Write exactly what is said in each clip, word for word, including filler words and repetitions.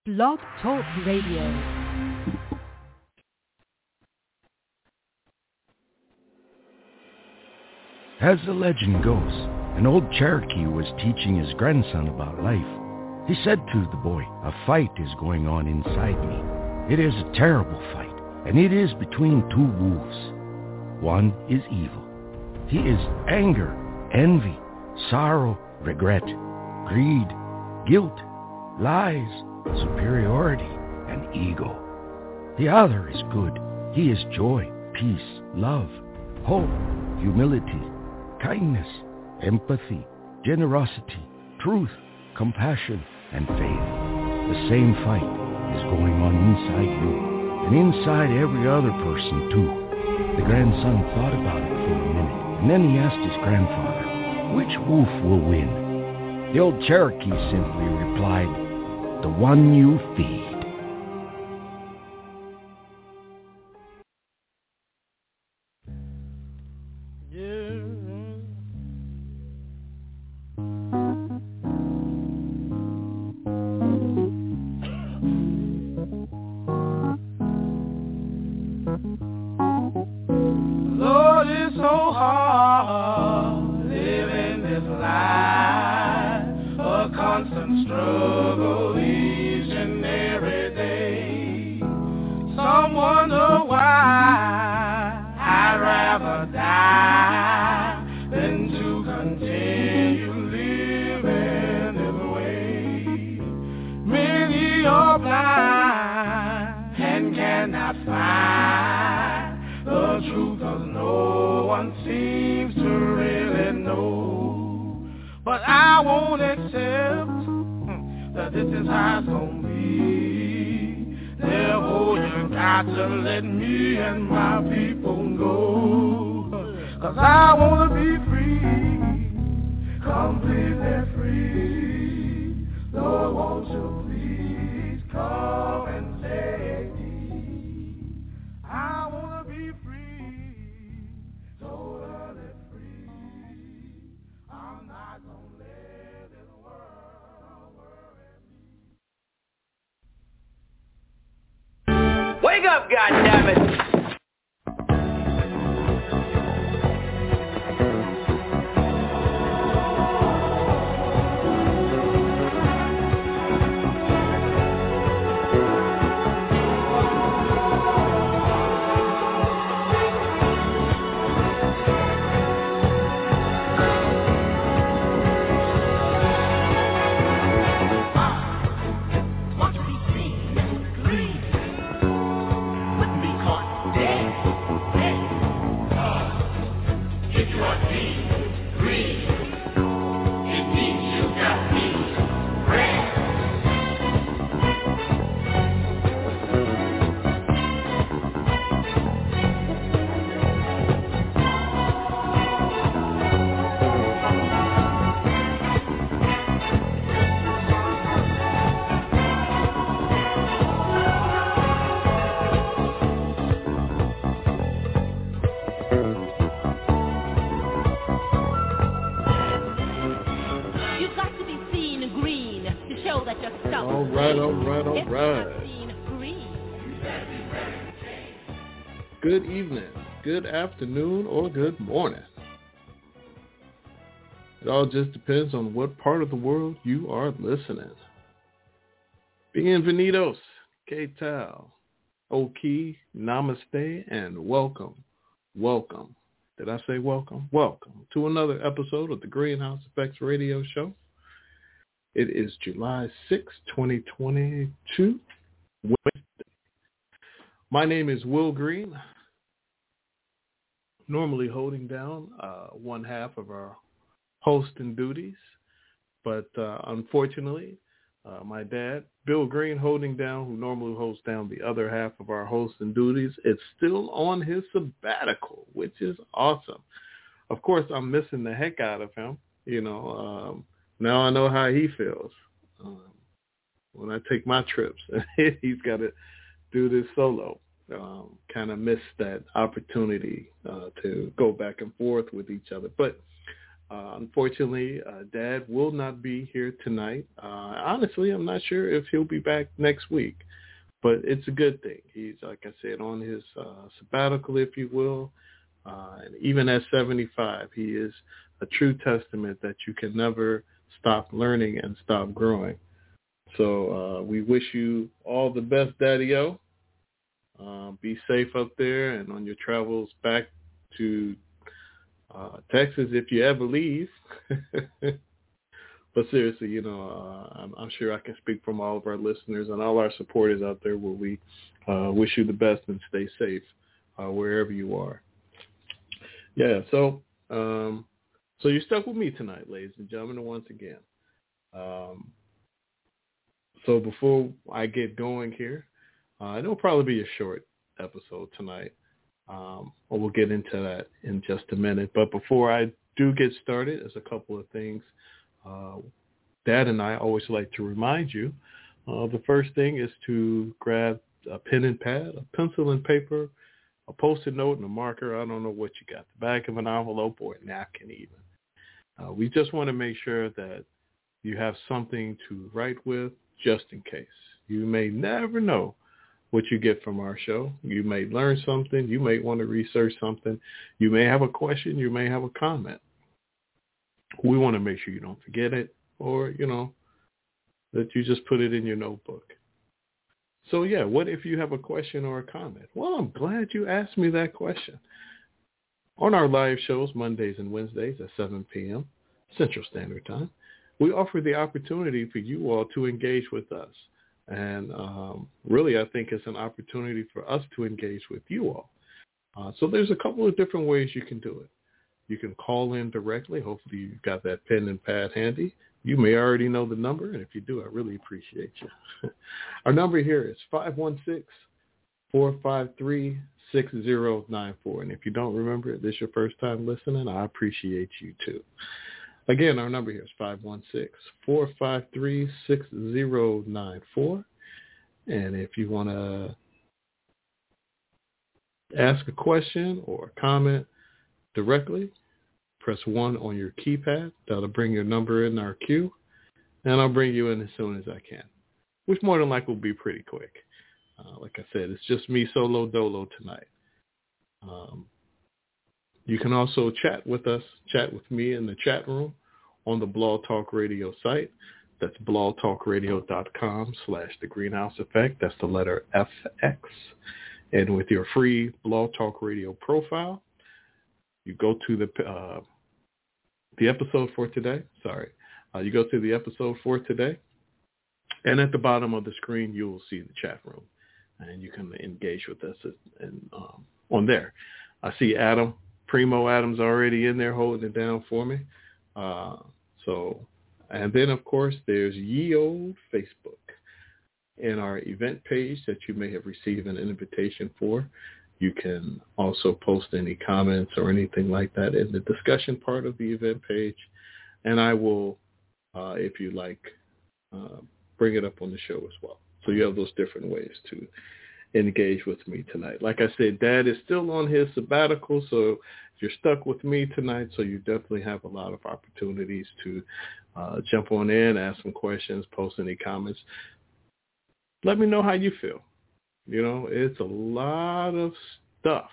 Blog Talk Radio. As the legend goes, an old Cherokee was teaching his grandson about life. He said to the boy, "A fight is going on inside me. It is a terrible fight, and it is between two wolves. One is evil. He is anger, envy, sorrow, regret, greed, guilt, lies, superiority, and ego. The other is good. He is joy, peace, love, hope, humility, kindness, empathy, generosity, truth, compassion, and faith. The same fight is going on inside you, and inside every other person too." The grandson thought about it for a minute, and then he asked his grandfather, "Which wolf will win?" The old Cherokee simply replied, "The one you feed." Wake up, goddammit! Good evening, good afternoon, or good morning. It all just depends on what part of the world you are listening. Bienvenidos, que tal, Oki, namaste, and welcome, welcome. Did I say welcome? Welcome to another episode of the Greenhouse Effects Radio Show. It is July sixth, twenty twenty-two, Wednesday. My name is Will Green, normally holding down uh, one half of our hosting duties, but uh, unfortunately, uh, my dad, Bill Green, holding down, who normally holds down the other half of our hosting duties, is still on his sabbatical, which is awesome. Of course, I'm missing the heck out of him. You know, um, now I know how he feels um, when I take my trips. He's got to do this solo. Um, kind of missed that opportunity uh, to go back and forth with each other. But Uh, unfortunately, uh, Dad will not be here tonight. Uh, honestly, I'm not sure if he'll be back next week, but it's a good thing. He's, like I said, on his uh, sabbatical, if you will. Uh, and even at seventy-five, he is a true testament that you can never stop learning and stop growing. So uh, we wish you all the best, Daddy-O. Uh, be safe up there and on your travels back to uh, Texas if you ever leave. But seriously, you know, uh, I'm, I'm sure I can speak from all of our listeners and all our supporters out there where we uh, wish you the best and stay safe uh, wherever you are. Yeah, so um, so you're stuck with me tonight, ladies and gentlemen, once again. Um, so before I get going here, uh, it'll probably be a short episode tonight. Um, or we'll get into that in just a minute. But before I do get started, there's a couple of things uh, Dad and I always like to remind you. Uh, the first thing is to grab a pen and pad, a pencil and paper, a Post-it note and a marker. I don't know what you got, the back of an envelope or a napkin even. Uh, we just want to make sure that you have something to write with just in case. You may never know what you get from our show. You may learn something. You may want to research something. You may have a question. You may have a comment. We want to make sure you don't forget it or, you know, that you just put it in your notebook. So, yeah, what if you have a question or a comment? Well, I'm glad you asked me that question. On our live shows, Mondays and Wednesdays at seven p.m. Central Standard Time, we offer the opportunity for you all to engage with us. And um, really, I think it's an opportunity for us to engage with you all. Uh, so there's a couple of different ways you can do it. You can call in directly. Hopefully you've got that pen and pad handy. You may already know the number, and if you do, I really appreciate you. Our number here is five one six, four five three, six zero nine four. And if you don't remember it, this is your first time listening, I appreciate you too. Again, our number here is five one six, four five three, six zero nine four. And if you want to ask a question or a comment directly, press one on your keypad. That'll bring your number in our queue, and I'll bring you in as soon as I can, which more than likely will be pretty quick. Uh, like I said, it's just me solo dolo tonight. Um, you can also chat with us, chat with me in the chat room on the Blog Talk Radio site. That's blogtalkradio.com slash the Greenhouse Effect. That's the letter F X. And with your free Blog Talk Radio profile, you go to the uh, the episode for today. Sorry. Uh, you go to the episode for today, and at the bottom of the screen, you will see the chat room, and you can engage with us and, um, on there. I see Adam, Primo Adams already in there holding it down for me. Uh, so, and then, of course, there's ye old Facebook and our event page that you may have received an invitation for. You can also post any comments or anything like that in the discussion part of the event page. And I will, uh, if you like, uh, bring it up on the show as well. So you have those different ways to engage with me tonight. Like I said, Dad is still on his sabbatical, so you're stuck with me tonight. So you definitely have a lot of opportunities to uh, jump on in, ask some questions, post any comments. Let me know how you feel. You know, it's a lot of stuff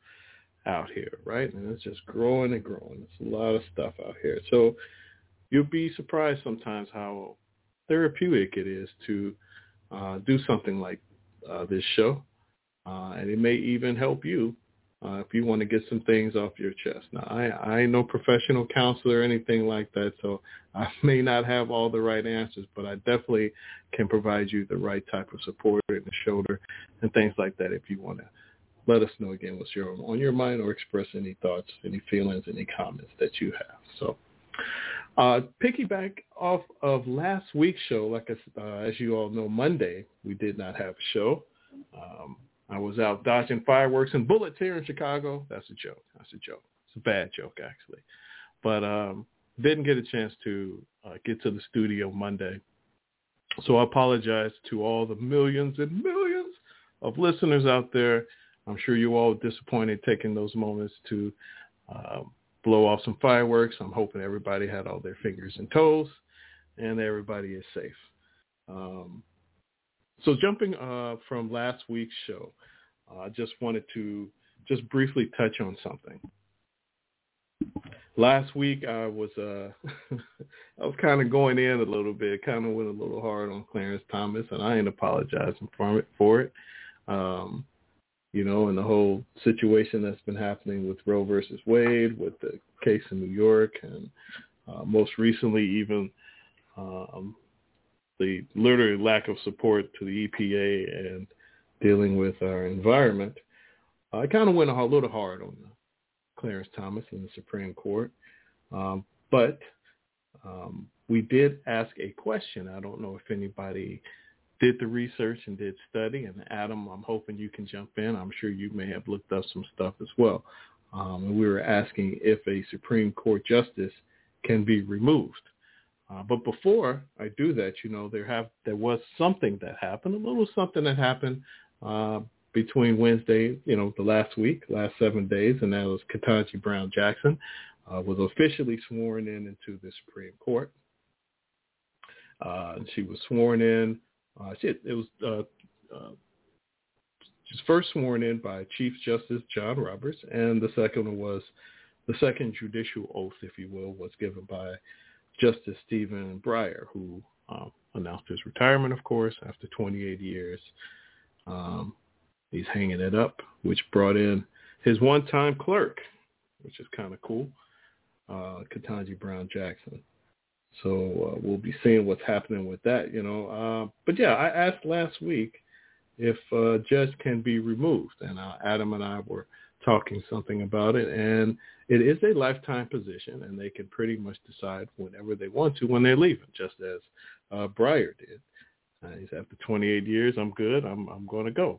out here, right? And it's just growing and growing. It's a lot of stuff out here. So you'll be surprised sometimes how therapeutic it is to uh, do something like uh, this show. Uh, and it may even help you uh, if you want to get some things off your chest. Now, I, I ain't no professional counselor or anything like that, so I may not have all the right answers, but I definitely can provide you the right type of support in the shoulder and things like that if you want to let us know, again, what's your, on your mind or express any thoughts, any feelings, any comments that you have. So uh, piggyback off of last week's show, like I, uh, as you all know, Monday, we did not have a show. Um, I was out dodging fireworks and bullets here in Chicago. That's a joke. That's a joke. It's a bad joke, actually. But um, didn't get a chance to uh, get to the studio Monday. So I apologize to all the millions and millions of listeners out there. I'm sure you all are disappointed taking those moments to uh, blow off some fireworks. I'm hoping everybody had all their fingers and toes and everybody is safe. Um, so jumping uh, from last week's show, uh, I just wanted to just briefly touch on something. Last week I was uh, I was kind of going in a little bit, kind of went a little hard on Clarence Thomas, and I ain't apologizing for it. For it. Um, you know, and the whole situation that's been happening with Roe versus Wade, with the case in New York, and uh, most recently even um, the literally lack of support to the E P A and dealing with our environment. I kind of went a little hard on Clarence Thomas in the Supreme Court, um, but um, we did ask a question. I don't know if anybody did the research and did study, and Adam, I'm hoping you can jump in. I'm sure you may have looked up some stuff as well. Um, and we were asking if a Supreme Court justice can be removed. Uh, but before I do that, you know, there have there was something that happened, a little something that happened uh, between Wednesday, you know, the last week, last seven days, and that was Ketanji Brown Jackson uh, was officially sworn in into the Supreme Court. Uh, she was sworn in. Uh, she, it was uh, uh, she was first sworn in by Chief Justice John Roberts, and the second one was the second judicial oath, if you will, was given by Justice Stephen Breyer, who uh, announced his retirement, of course, after twenty-eight years. Um, he's hanging it up, which brought in his one-time clerk, which is kind of cool, uh, Ketanji Brown Jackson. So uh, we'll be seeing what's happening with that, you know. Uh, but, yeah, I asked last week if a judge can be removed, and uh, Adam and I were talking something about it, and it is a lifetime position, and they can pretty much decide whenever they want to when they're leaving, just as uh, Breyer did. Uh, he said, after twenty-eight years, I'm good, I'm, I'm going to go.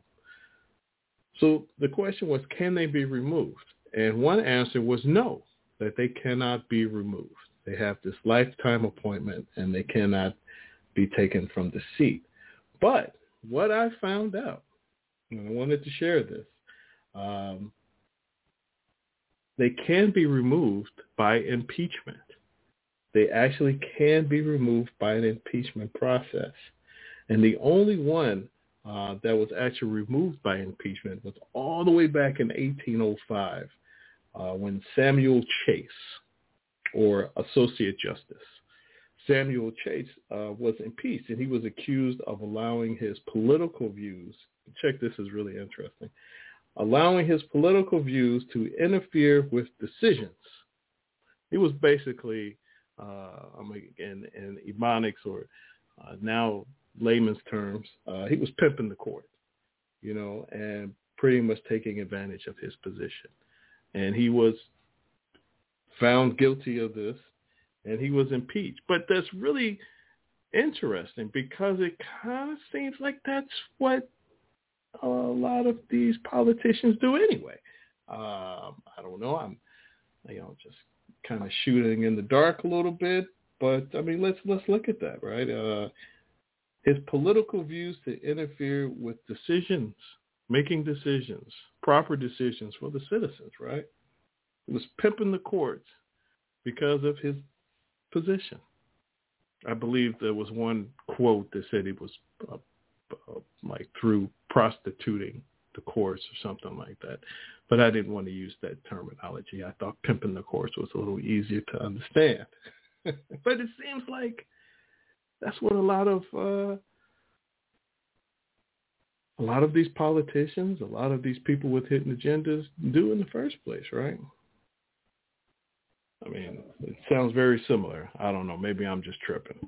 So the question was, can they be removed? And one answer was no, that they cannot be removed. They have this lifetime appointment, and they cannot be taken from the seat. But what I found out, and I wanted to share this, um, they can be removed by impeachment. They actually can be removed by an impeachment process. And the only one uh, that was actually removed by impeachment was all the way back in eighteen oh five uh, when Samuel Chase, or Associate Justice Samuel Chase, uh, was impeached, and he was accused of allowing his political views, check this is really interesting, allowing his political views to interfere with decisions. He was basically, uh, I mean, in, in Ebonics, or uh, now layman's terms, uh, he was pimping the court, you know, and pretty much taking advantage of his position. And he was found guilty of this, and he was impeached. But that's really interesting because it kind of seems like that's what a lot of these politicians do anyway. Um, I don't know. I'm, you know, just kind of shooting in the dark a little bit, but I mean, let's let's look at that, right? Uh, his political views to interfere with decisions, making decisions, proper decisions for the citizens, right? He was pimping the courts because of his position. I believe there was one quote that said he was uh, uh, like through prostituting the courts or something like that. But I didn't want to use that terminology. I thought pimping the courts was a little easier to understand. But it seems like that's what a lot of uh, a lot of these politicians, a lot of these people with hidden agendas do in the first place, right? I mean, it sounds very similar. I don't know. Maybe I'm just tripping.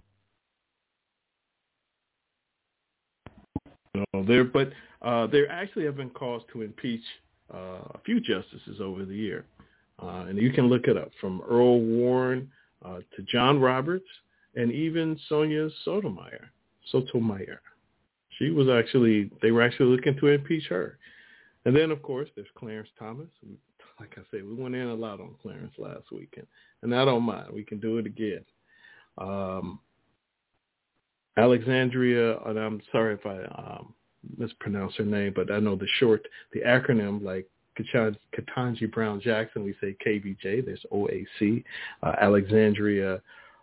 No, there, but uh, there actually have been calls to impeach uh, a few justices over the year, uh, and you can look it up, from Earl Warren uh, to John Roberts, and even Sonia Sotomayor. Sotomayor. She was actually, they were actually looking to impeach her. And then, of course, there's Clarence Thomas. Like I said, we went in a lot on Clarence last weekend, and I don't mind. We can do it again. Um, Alexandria, and I'm sorry if I um, mispronounce her name, but I know the short, the acronym, like Ketanji Brown Jackson, we say K B J. There's O A C. Uh, Alexandria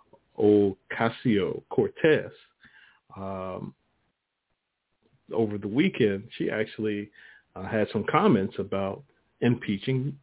Ocasio-Cortez. Um, over the weekend, she actually uh, had some comments about impeaching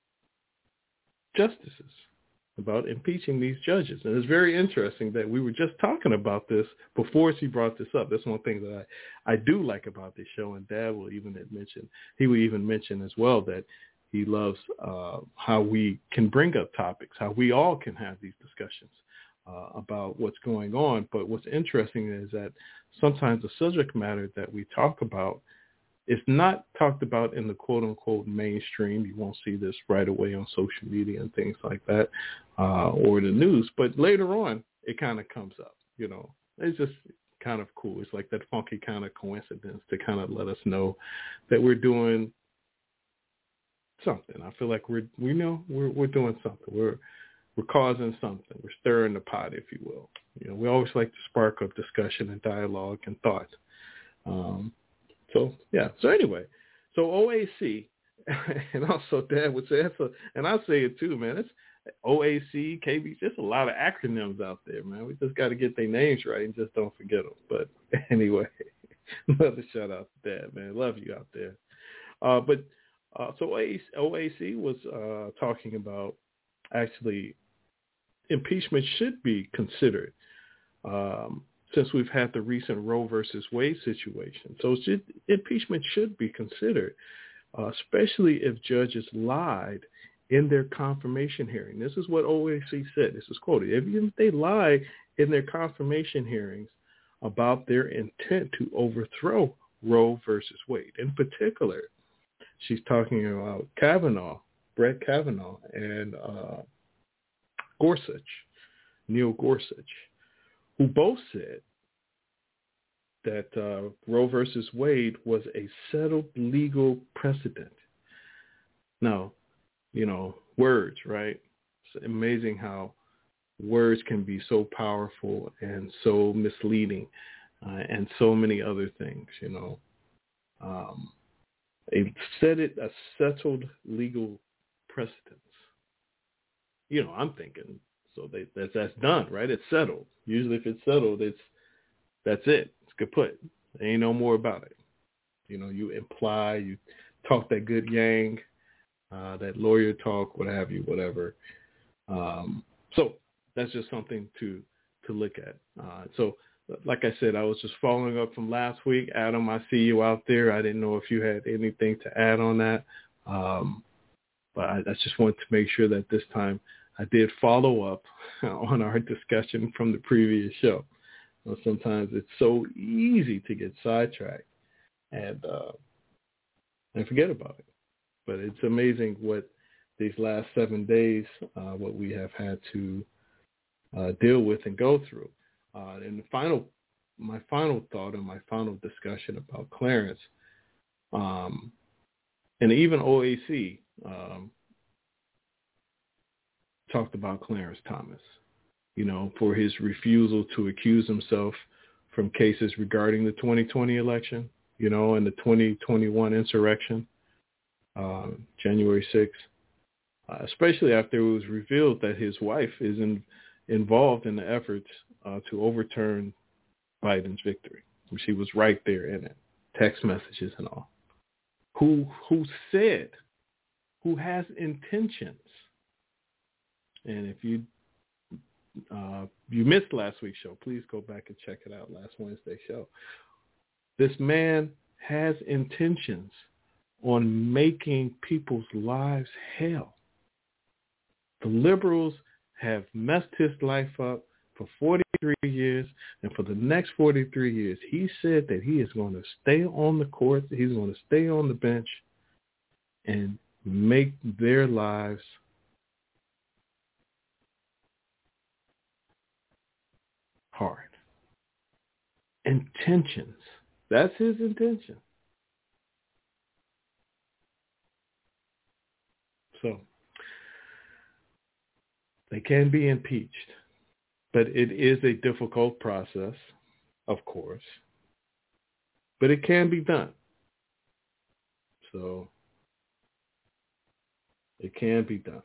justices, about impeaching these judges. And it's very interesting that we were just talking about this before she brought this up. That's one thing that I, I do like about this show, and Dad will even mention, he will even mention as well that he loves uh, how we can bring up topics, how we all can have these discussions uh, about what's going on. But what's interesting is that sometimes the subject matter that we talk about is not talked about in the quote-unquote mainstream. You won't see this right away on social media and things like that, uh, or the news. But later on, it kind of comes up. You know, it's just kind of cool. It's like that funky kind of coincidence to kind of let us know that we're doing something. I feel like we're we know we're we're doing something. We're we're causing something. We're stirring the pot, if you will. You know, we always like to spark up discussion and dialogue and thought. Um, So, yeah. So anyway, so O A C, and also Dad would say, that's a, and I say it too, man, it's O A C, K B, just a lot of acronyms out there, man. We just got to get their names right and just don't forget them. But anyway, another shout out to Dad, man. Love you out there. Uh, but uh, so O A C was uh, talking about actually impeachment should be considered. Um since we've had the recent Roe versus Wade situation. So should, impeachment should be considered, uh, especially if judges lied in their confirmation hearing. This is what O A C said. This is quoted. If they lie in their confirmation hearings about their intent to overthrow Roe versus Wade. In particular, she's talking about Kavanaugh, Brett Kavanaugh, and uh, Gorsuch, Neil Gorsuch, who both said that uh, Roe versus Wade was a settled legal precedent. Now, you know, words, right? It's amazing how words can be so powerful and so misleading uh, and so many other things, you know. Um, a, set it, a settled legal precedence. You know, I'm thinking, so they, that's, that's done, right? It's settled. Usually if it's settled, it's that's it. It's kaput. There ain't no more about it. You know, you imply, you talk that good yang, uh, that lawyer talk, what have you, whatever. Um, so that's just something to to look at. Uh, so like I said, I was just following up from last week. Adam, I see you out there. I didn't know if you had anything to add on that. Um, but I, I just wanted to make sure that this time I did follow up on our discussion from the previous show. You know, sometimes it's so easy to get sidetracked and uh, and forget about it. But it's amazing what these last seven days, uh, what we have had to uh, deal with and go through. Uh, and the final, my final thought and my final discussion about Clarence, um, and even O A C um, talked about Clarence Thomas, you know, for his refusal to accuse himself from cases regarding the twenty twenty election, you know, and the twenty twenty-one insurrection, uh, January sixth, uh, especially after it was revealed that his wife is in, involved in the efforts uh, to overturn Biden's victory. She was right there in it, text messages and all. Who who said, who has intentions. And if you uh, you missed last week's show, please go back and check it out, last Wednesday's show. This man has intentions on making people's lives hell. The liberals have messed his life up for forty-three years, and for the next forty-three years, he said that he is going to stay on the court, he's going to stay on the bench and make their lives hard. Intentions. That's his intention. So they can be impeached, but it is a difficult process, of course, but it can be done. So It can be done.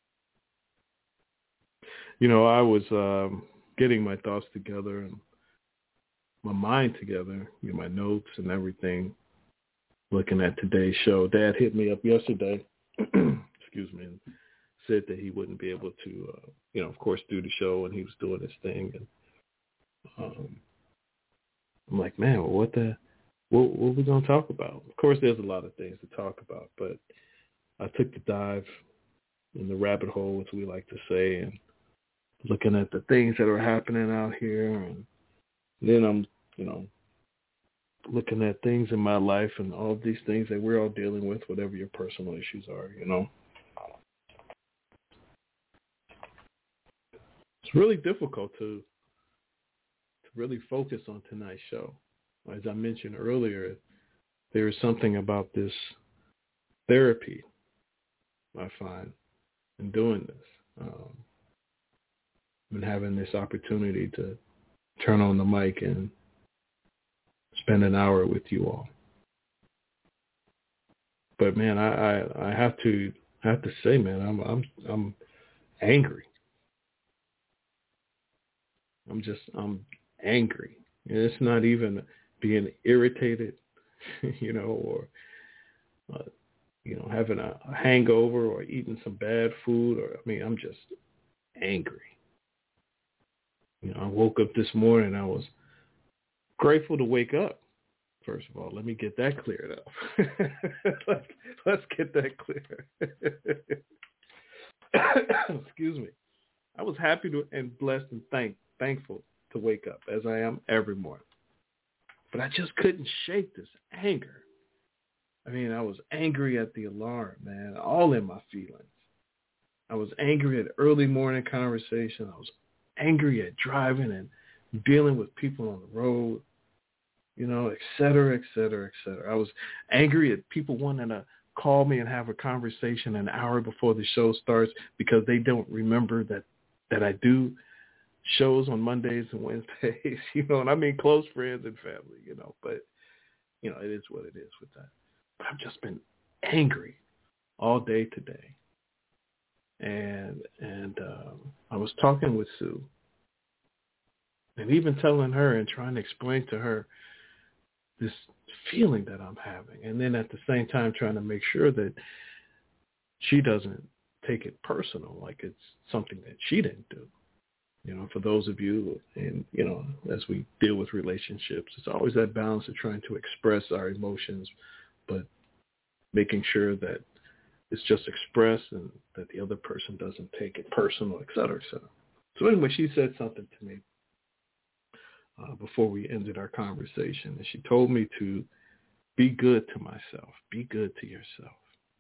You know, I was um, getting my thoughts together and my mind together, you know, my notes and everything, looking at today's show. Dad hit me up yesterday, excuse me, and said that he wouldn't be able to, uh, you know, of course, do the show, and he was doing his thing. And um, I'm like, man, well, what the, what, what are we going to talk about? Of course, there's a lot of things to talk about, but I took the dive in the rabbit hole, as we like to say, and looking at the things that are happening out here. And then I'm, you know, looking at things in my life and all of these things that we're all dealing with, whatever your personal issues are, you know. It's really difficult to to really focus on tonight's show. As I mentioned earlier, there is something about this therapy, I find, in doing this. Um, and having this opportunity to turn on the mic and spend an hour with you all. But man, I, I, I have to I have to say, man, I'm I'm I'm angry. I'm just I'm angry. And it's not even being irritated, you know, or uh, you know, having a hangover or eating some bad food, or I mean, I'm just angry. You know, I woke up this morning. I was grateful to wake up. First of all, let me get that cleared up. let's, let's get that clear. Excuse me. I was happy to, and blessed and thank, thankful to wake up, as I am every morning. But I just couldn't shake this anger. I mean, I was angry at the alarm, man, all in my feelings. I was angry at early morning conversation. I was angry at driving and dealing with people on the road, you know, et cetera, et cetera, et cetera. I was angry at people wanting to call me and have a conversation an hour before the show starts because they don't remember that, that I do shows on Mondays and Wednesdays, you know, and I mean close friends and family, you know, but, you know, it is what it is with that. But I've just been angry all day today. And and um, I was talking with Sue and even telling her and trying to explain to her this feeling that I'm having. And then at the same time trying to make sure that she doesn't take it personal, like it's something that she didn't do. You know, for those of you, and, you know, as we deal with relationships, it's always that balance of trying to express our emotions, but making sure that it's just expressed and that the other person doesn't take it personal, et cetera, et cetera. So anyway, she said something to me uh, before we ended our conversation, and she told me to be good to myself, be good to yourself.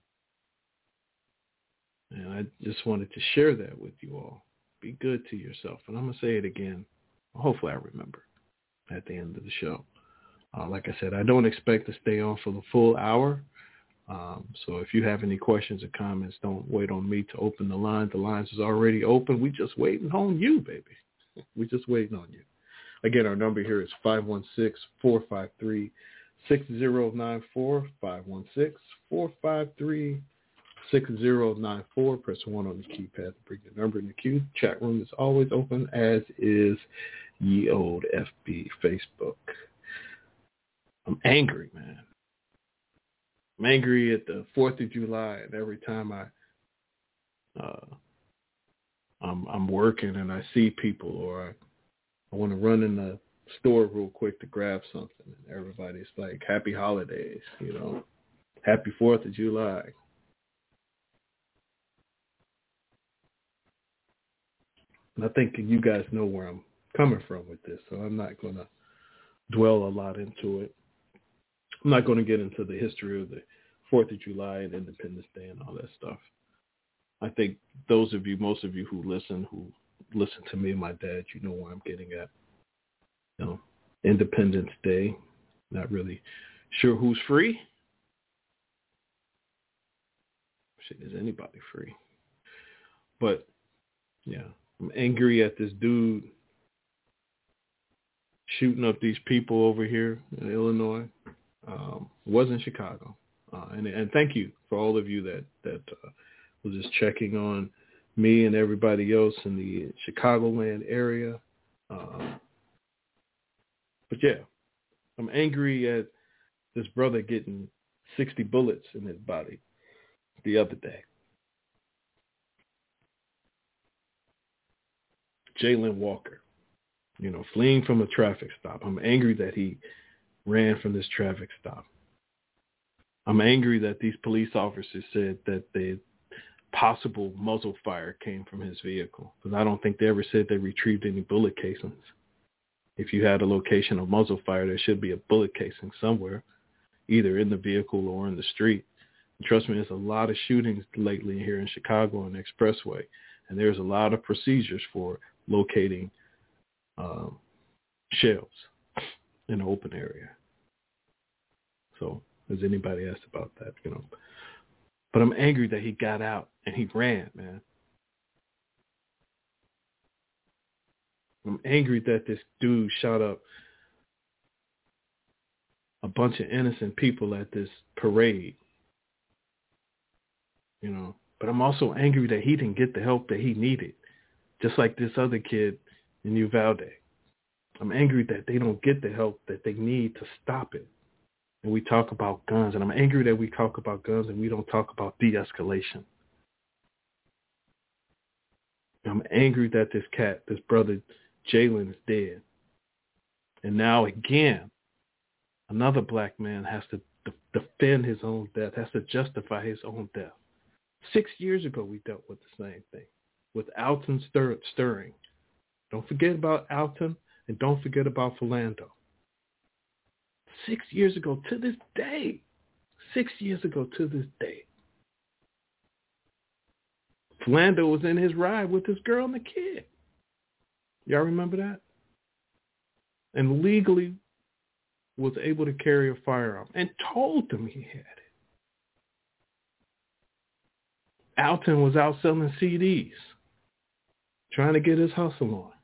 And I just wanted to share that with you all. Be good to yourself. And I'm going to say it again. Hopefully I remember at the end of the show. Uh, like I said, I don't expect to stay on for the full hour. Um, so if you have any questions or comments, don't wait on me to open the line. The lines is already open. We just waiting on you, baby. We just waiting on you. Again, our number here is five one six, four five three, six zero nine four, five one six, four five three, six zero nine four. Press one on the keypad to bring the number in the queue. Chat room is always open, as is Ye Old F B Facebook. I'm angry, man. I'm angry at the fourth of July, and every time I, uh, I'm, I'm working and I see people, or I, I want to run in the store real quick to grab something, and everybody's like, happy holidays, you know, happy fourth of July. And I think you guys know where I'm coming from with this, so I'm not going to dwell a lot into it. I'm not going to get into the history of the fourth of July and Independence Day and all that stuff. I think those of you, most of you who listen, who listen to me and my dad, you know where I'm getting at. You know, Independence Day, not really sure who's free. Shit, is anybody free? But, yeah, I'm angry at this dude shooting up these people over here in Illinois. Um, was in Chicago. Uh, and, and thank you for all of you that, that uh, was just checking on me and everybody else in the Chicagoland area. Uh, but yeah, I'm angry at this brother getting sixty bullets in his body the other day. Jayland Walker, you know, fleeing from a traffic stop. I'm angry that he ran from this traffic stop. I'm angry that these police officers said that the possible muzzle fire came from his vehicle, because I don't think they ever said they retrieved any bullet casings. If you had a location of muzzle fire, there should be a bullet casing somewhere, either in the vehicle or in the street. And trust me, there's a lot of shootings lately here in Chicago on the Expressway, and there's a lot of procedures for locating um, shells in the open area. So has anybody asked about that, you know? But I'm angry that he got out and he ran, man. I'm angry that this dude shot up a bunch of innocent people at this parade, you know. But I'm also angry that he didn't get the help that he needed, just like this other kid in Uvalde. I'm angry that they don't get the help that they need to stop it. And we talk about guns, and I'm angry that we talk about guns and we don't talk about de-escalation. I'm angry that this cat, this brother Jayland, is dead. And now again, another black man has to de- defend his own death, has to justify his own death. Six years ago, we dealt with the same thing, with Alton Stir- Stirring. Don't forget about Alton, and don't forget about Philando. Six years ago to this day, six years ago to this day, Philando was in his ride with this girl and the kid. Y'all remember that? And legally was able to carry a firearm and told them he had it. Alton was out selling C Ds, trying to get his hustle on.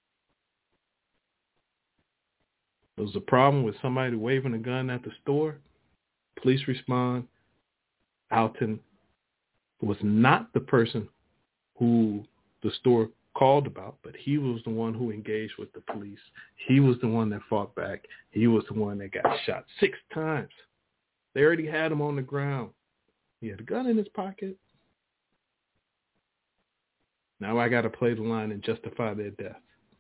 There was a problem with somebody waving a gun at the store. Police respond. Alton was not the person who the store called about, but he was the one who engaged with the police. He was the one that fought back. He was the one that got shot six times. They already had him on the ground. He had a gun in his pocket. Now I got to play the line and justify their death.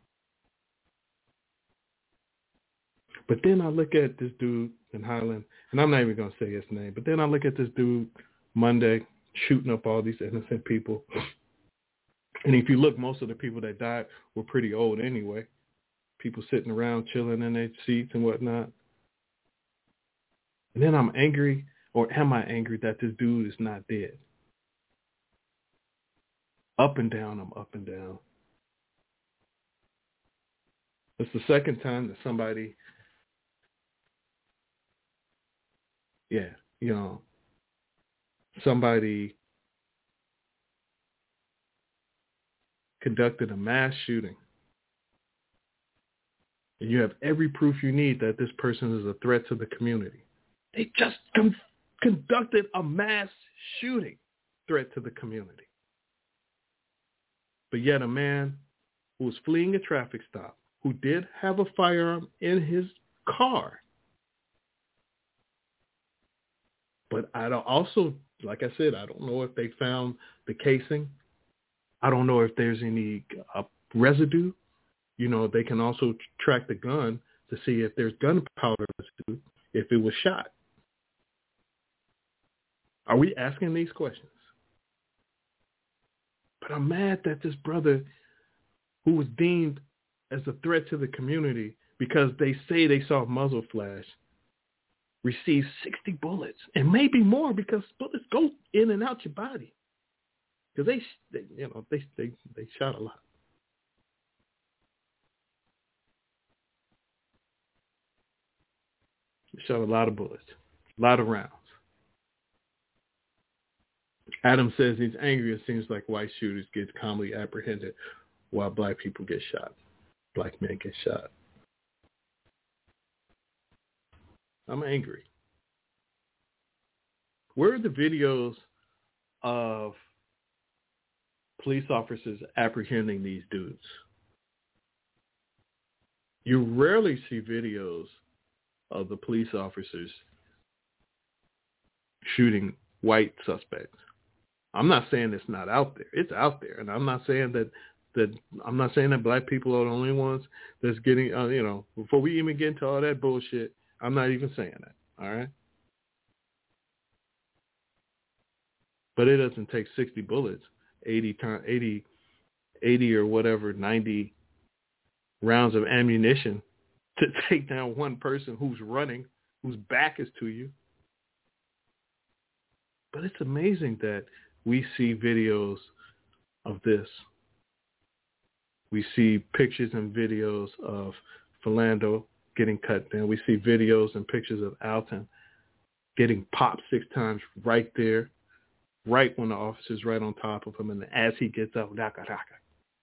But then I look at this dude in Highland, and I'm not even going to say his name, but then I look at this dude Monday shooting up all these innocent people. And if you look, most of the people that died were pretty old anyway. People sitting around chilling in their seats and whatnot. And then I'm angry, or am I angry that this dude is not dead? Up and down, I'm up and down. It's the second time that somebody, yeah, you know, somebody conducted a mass shooting. And you have every proof you need that this person is a threat to the community. They just con- conducted a mass shooting threat to the community. But yet a man who was fleeing a traffic stop, who did have a firearm in his car. But I don't also, like I said, I don't know if they found the casing. I don't know if there's any uh, residue. You know, they can also track the gun to see if there's gunpowder residue, if it was shot. Are we asking these questions? But I'm mad that this brother, who was deemed as a threat to the community because they say they saw muzzle flash, received sixty bullets, and maybe more because bullets go in and out your body. Because they, they, you know, they, they they shot a lot. They shot a lot of bullets, a lot of rounds. Adam says he's angry. It seems like white shooters get calmly apprehended while black people get shot. Black men get shot. I'm angry. Where are the videos of police officers apprehending these dudes. You rarely see videos of the police officers shooting white suspects. I'm not saying it's not out there. It's out there. And I'm not saying that, that I'm not saying that black people are the only ones that's getting, uh, you know, before we even get into all that bullshit, I'm not even saying that. All right. But it doesn't take sixty bullets, eighty, eighty, eighty or whatever, ninety rounds of ammunition to take down one person who's running, whose back is to you. But it's amazing that we see videos of this. We see pictures and videos of Philando getting cut down. We see videos and pictures of Alton getting popped six times right there, right when the officer's right on top of him, and as he gets up, daka daka.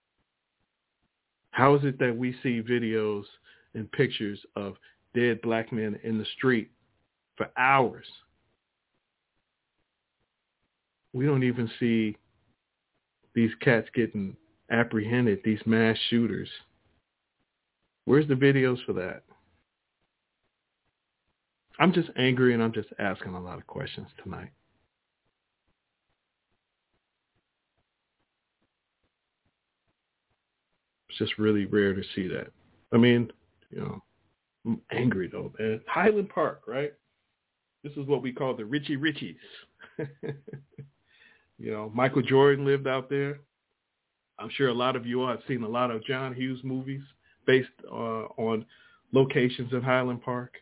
How is it that we see videos and pictures of dead black men in the street for hours? We don't even see these cats getting apprehended, these mass shooters. Where's the videos for that? I'm just angry and I'm just asking a lot of questions tonight. It's just really rare to see that. I mean, you know, I'm angry though, man. Highland Park, right? This is what we call the Richie Richies. You know, Michael Jordan lived out there. I'm sure a lot of you all have seen a lot of John Hughes movies based uh, on locations in Highland Park.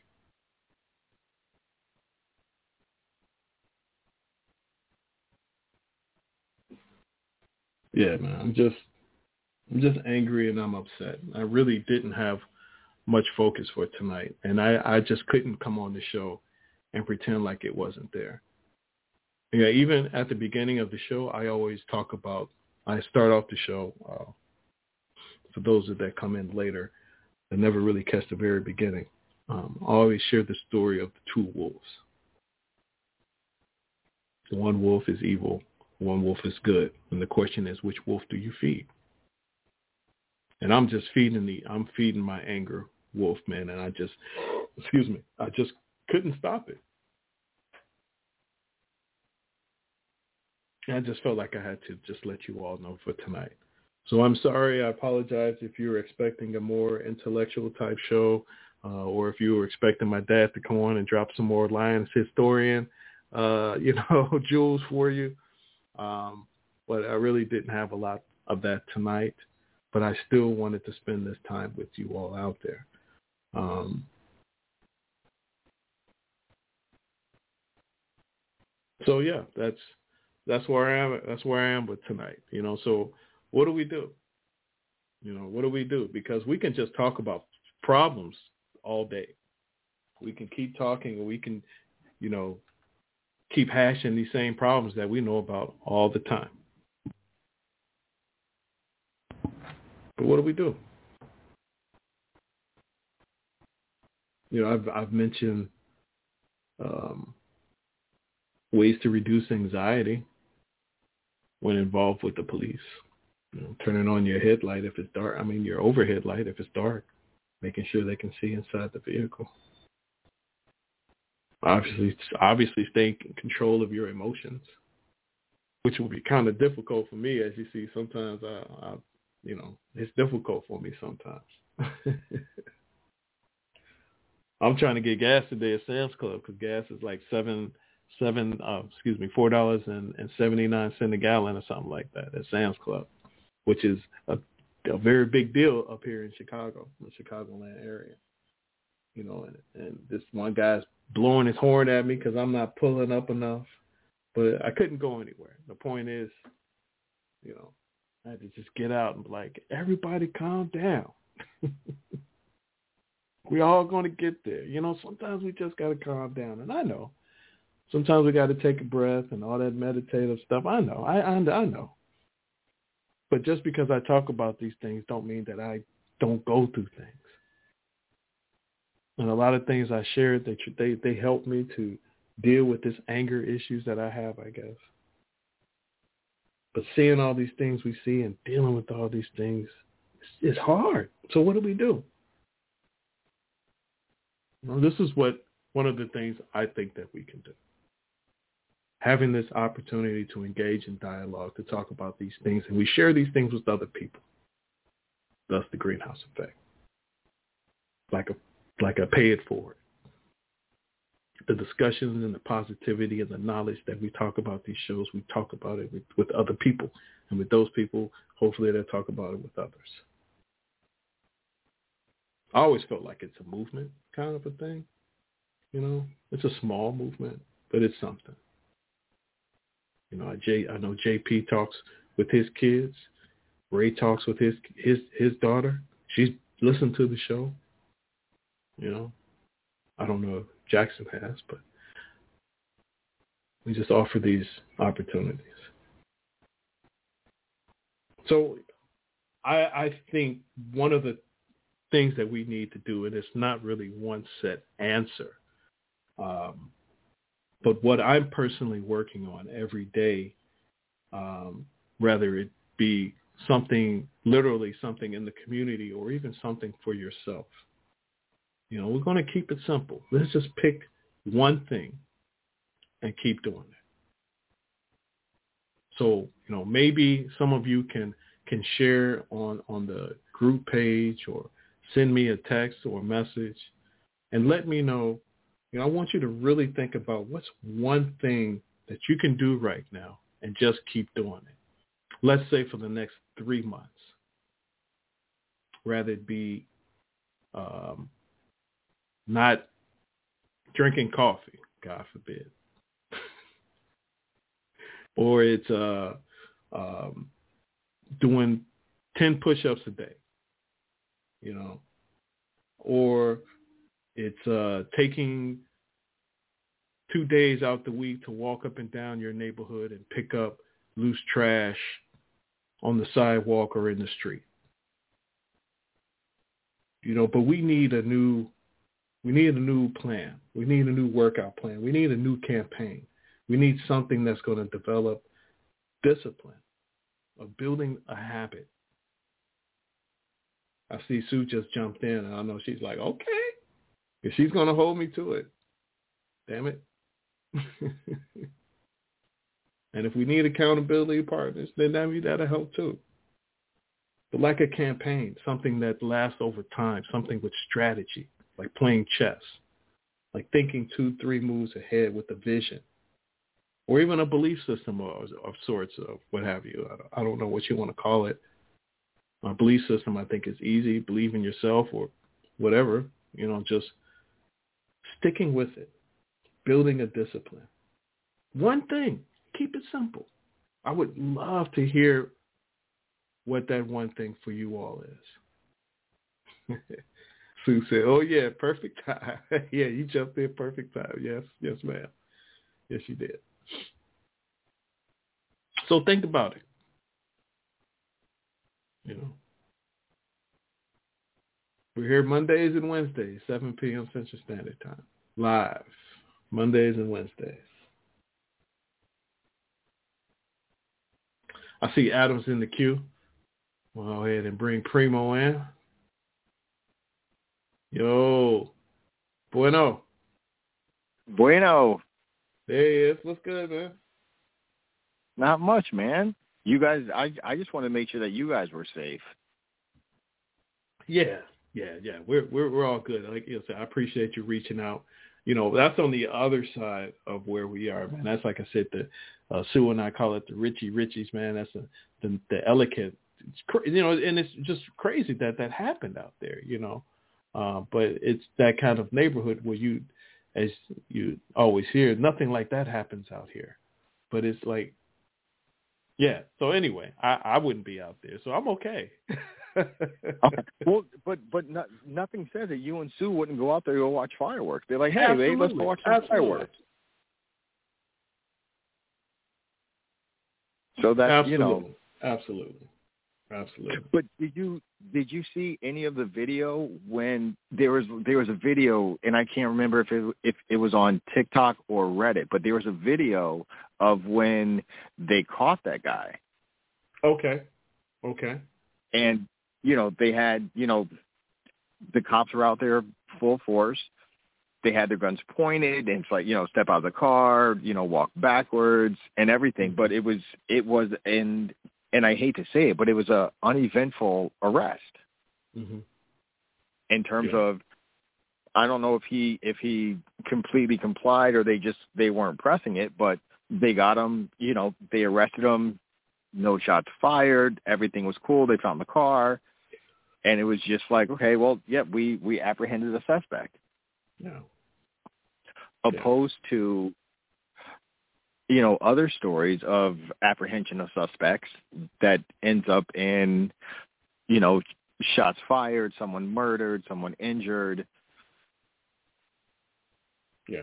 Yeah, man, I'm just, I'm just angry and I'm upset. I really didn't have much focus for tonight, and I, I just couldn't come on the show and pretend like it wasn't there. Yeah, even at the beginning of the show, I always talk about, I start off the show, uh, for those that come in later that never really catch the very beginning, um, I always share the story of the two wolves. The one wolf is evil, one wolf is good, and the question is, which wolf do you feed? And I'm just feeding the, I'm feeding my anger wolf, man, and I just, excuse me, I just couldn't stop it. I just felt like I had to just let you all know for tonight. So I'm sorry. I apologize if you were expecting a more intellectual type show, uh, or if you were expecting my dad to come on and drop some more Lions historian, uh, you know, jewels for you. Um, but I really didn't have a lot of that tonight. But I still wanted to spend this time with you all out there. Um, so yeah, that's. That's where I am. That's where I am with tonight. You know, so what do we do? You know, what do we do? Because we can just talk about problems all day. We can keep talking, and we can, you know, keep hashing these same problems that we know about all the time. But what do we do? You know, I've I've mentioned um, ways to reduce anxiety when involved with the police. You know, turning on your headlight if it's dark. I mean, your overhead light if it's dark, making sure they can see inside the vehicle. Obviously, obviously stay in control of your emotions, which will be kind of difficult for me, as you see. Sometimes I, I you know, it's difficult for me sometimes. I'm trying to get gas today at Sam's Club because gas is like seven. Seven, uh, excuse me, four dollars and seventy nine cent a gallon or something like that at Sam's Club, which is a, a very big deal up here in Chicago, the Chicagoland area. You know, and, and this one guy's blowing his horn at me because I'm not pulling up enough, but I couldn't go anywhere. The point is, you know, I had to just get out and be like, everybody, calm down. We all going to get there. You know, sometimes we just got to calm down, and I know. Sometimes we got to take a breath and all that meditative stuff. I know. I, I I know. But just because I talk about these things don't mean that I don't go through things. And a lot of things I shared, they they they help me to deal with this anger issues that I have, I guess. But seeing all these things we see and dealing with all these things is hard. So what do we do? Well, this is what one of the things I think that we can do. Having this opportunity to engage in dialogue, to talk about these things, and we share these things with other people. Thus the greenhouse effect. Like a like a pay it forward. The discussions and the positivity and the knowledge that we talk about these shows, we talk about it with, with other people. And with those people, hopefully they'll talk about it with others. I always felt like it's a movement kind of a thing. You know, it's a small movement, but it's something. You know, Jay, I know J P talks with his kids. Ray talks with his his his daughter. She's listened to the show. You know, I don't know if Jackson has, but we just offer these opportunities. So I, I think one of the things that we need to do, and it's not really one set answer, um, but what I'm personally working on every day, um, whether it be something, literally something in the community or even something for yourself. You know, we're going to keep it simple. Let's just pick one thing and keep doing it. So, you know, maybe some of you can can share on, on the group page or send me a text or a message and let me know. You know, I want you to really think about what's one thing that you can do right now and just keep doing it. Let's say for the next three months, rather it be um, not drinking coffee, God forbid, or it's uh, um, doing ten push-ups a day, you know, or it's uh, taking two days out the week to walk up and down your neighborhood and pick up loose trash on the sidewalk or in the street. You know, but we need a new, we need a new plan. We need a new workout plan. We need a new campaign. We need something that's going to develop discipline of building a habit. I see Sue just jumped in, and I know she's like, okay, if she's going to hold me to it, damn it. And if we need accountability partners, then maybe that'll help too. But like a campaign, something that lasts over time, something with strategy, like playing chess, like thinking two, three moves ahead with a vision, or even a belief system of, of sorts of what have you. I don't, I don't know what you want to call it. A belief system, I think, is easy. Believe in yourself or whatever, you know, just sticking with it, building a discipline. One thing. Keep it simple. I would love to hear what that one thing for you all is. Sue said, oh, yeah, perfect time. Yeah, you jumped in perfect time. Yes, yes, ma'am. Yes, you did. So think about it. You know, we're here Mondays and Wednesdays, seven p.m. Central Standard Time, live, Mondays and Wednesdays. I see Adam's in the queue. We'll go ahead and bring Primo in. Yo, bueno. Bueno. There he is. What's good, man? Not much, man. You guys, I I just want to make sure that you guys were safe. Yeah, yeah, yeah. We're we're we're all good. Like you said, I appreciate you reaching out. You know, that's on the other side of where we are, man. That's like I said, the uh, Sue and I call it the Richie Richies, man. That's a, the the elegant. It's cra- you know, and it's just crazy that that happened out there. You know, uh, but it's that kind of neighborhood where you, as you always hear, nothing like that happens out here. But it's like, yeah. So anyway, I, I wouldn't be out there, so I'm okay. Okay. Well, but but not, nothing says that you and Sue wouldn't go out there to go watch fireworks. They're like, hey, Absolutely. babe, let's go watch some Absolutely. fireworks. So that Absolutely. you know, absolutely, absolutely. But did you did you see any of the video when there was there was a video, and I can't remember if it if it was on TikTok or Reddit, but there was a video of when they caught that guy. Okay. Okay. And, you know, they had, you know, the cops were out there full force. They had their guns pointed, and it's like, you know, step out of the car, you know, walk backwards and everything. But it was, it was, and, and I hate to say it, but it was a uneventful arrest mm-hmm. in terms yeah. of, I don't know if he, if he completely complied or they just, they weren't pressing it, but they got him, you know, they arrested him, no shots fired, everything was cool. They found the car, and it was just like, okay, well, yeah, we, we apprehended a suspect. Yeah. Opposed yeah. to, you know, other stories of apprehension of suspects that ends up in, you know, shots fired, someone murdered, someone injured. Yeah.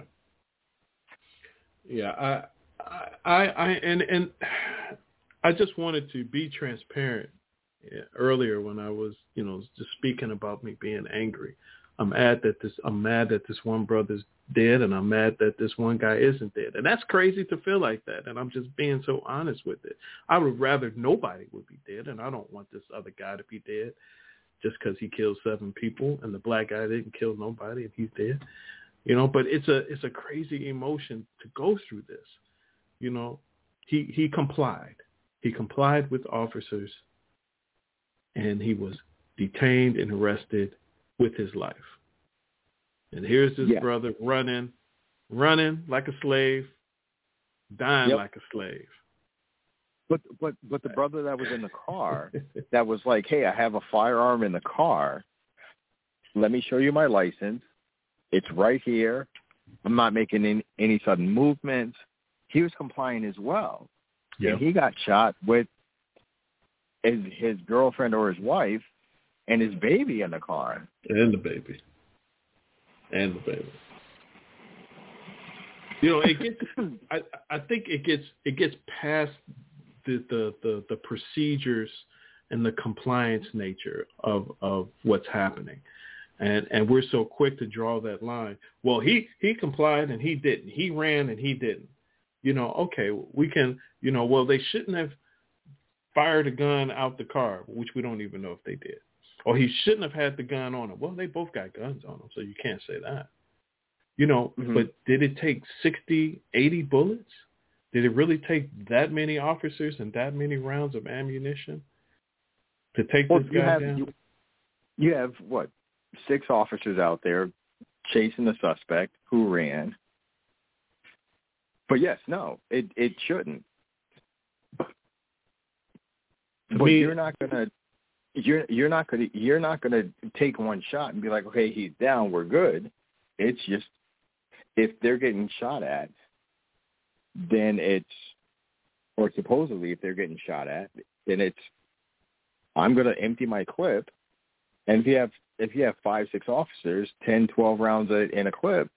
Yeah. I, I, I, I and, and I just wanted to be transparent earlier when I was, you know, just speaking about me being angry. I'm mad that this, I'm mad that this one brother's dead, and I'm mad that this one guy isn't dead. And that's crazy to feel like that. And I'm just being so honest with it. I would rather nobody would be dead, and I don't want this other guy to be dead just because he killed seven people and the black guy didn't kill nobody and he's dead. You know, but it's a it's a crazy emotion to go through this. You know, he he complied. He complied with officers, and he was detained and arrested with his life. And here's this yeah. brother running, running like a slave, dying yep. like a slave. But but but the brother that was in the car, that was like, hey, I have a firearm in the car. Let me show you my license. It's right here. I'm not making any, any sudden movements. He was complying as well. Yep. And he got shot with his, his girlfriend or his wife and his baby in the car. And the baby. And the baby. You know, it gets. I, I think it gets it gets past the, the, the, the procedures and the compliance nature of, of what's happening, and and we're so quick to draw that line. Well, he he complied and he didn't. He ran and he didn't. You know, okay, we can. You know, well, they shouldn't have fired a gun out the car, which we don't even know if they did. Or he shouldn't have had the gun on him. Well, they both got guns on them, so you can't say that. You know, mm-hmm. But did it take sixty, eighty bullets? Did it really take that many officers and that many rounds of ammunition to take well, this you guy have, down? You, you have, what, six officers out there chasing the suspect who ran. But, yes, no, it, it shouldn't. To but me, you're not going to. You're you're not gonna you're not gonna take one shot and be like, okay, he's down, we're good. It's just if they're getting shot at, then it's, or supposedly if they're getting shot at, then it's, I'm gonna empty my clip, and if you have if you have five six officers, ten, twelve rounds in a clip,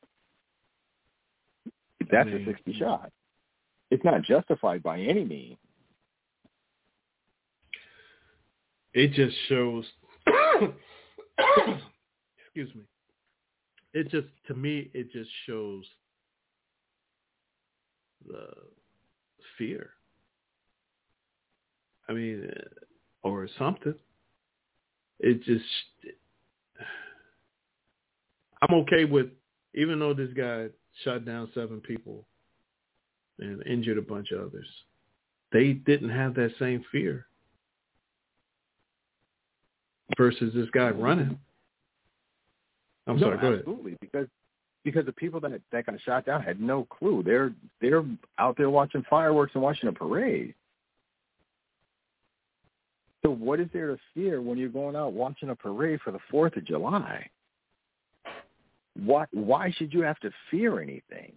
that's I mean, a sixty shot. It's not justified by any means. It just shows, excuse me, it just, to me, it just shows the fear. I mean, or something. It just, I'm okay with, even though this guy shot down seven people and injured a bunch of others, they didn't have that same fear versus this guy running. I'm no, sorry, go ahead. Absolutely, because because the people that that got shot down had no clue. They're they're out there watching fireworks and watching a parade. So what is there to fear when you're going out watching a parade for the fourth of July? What? Why should you have to fear anything?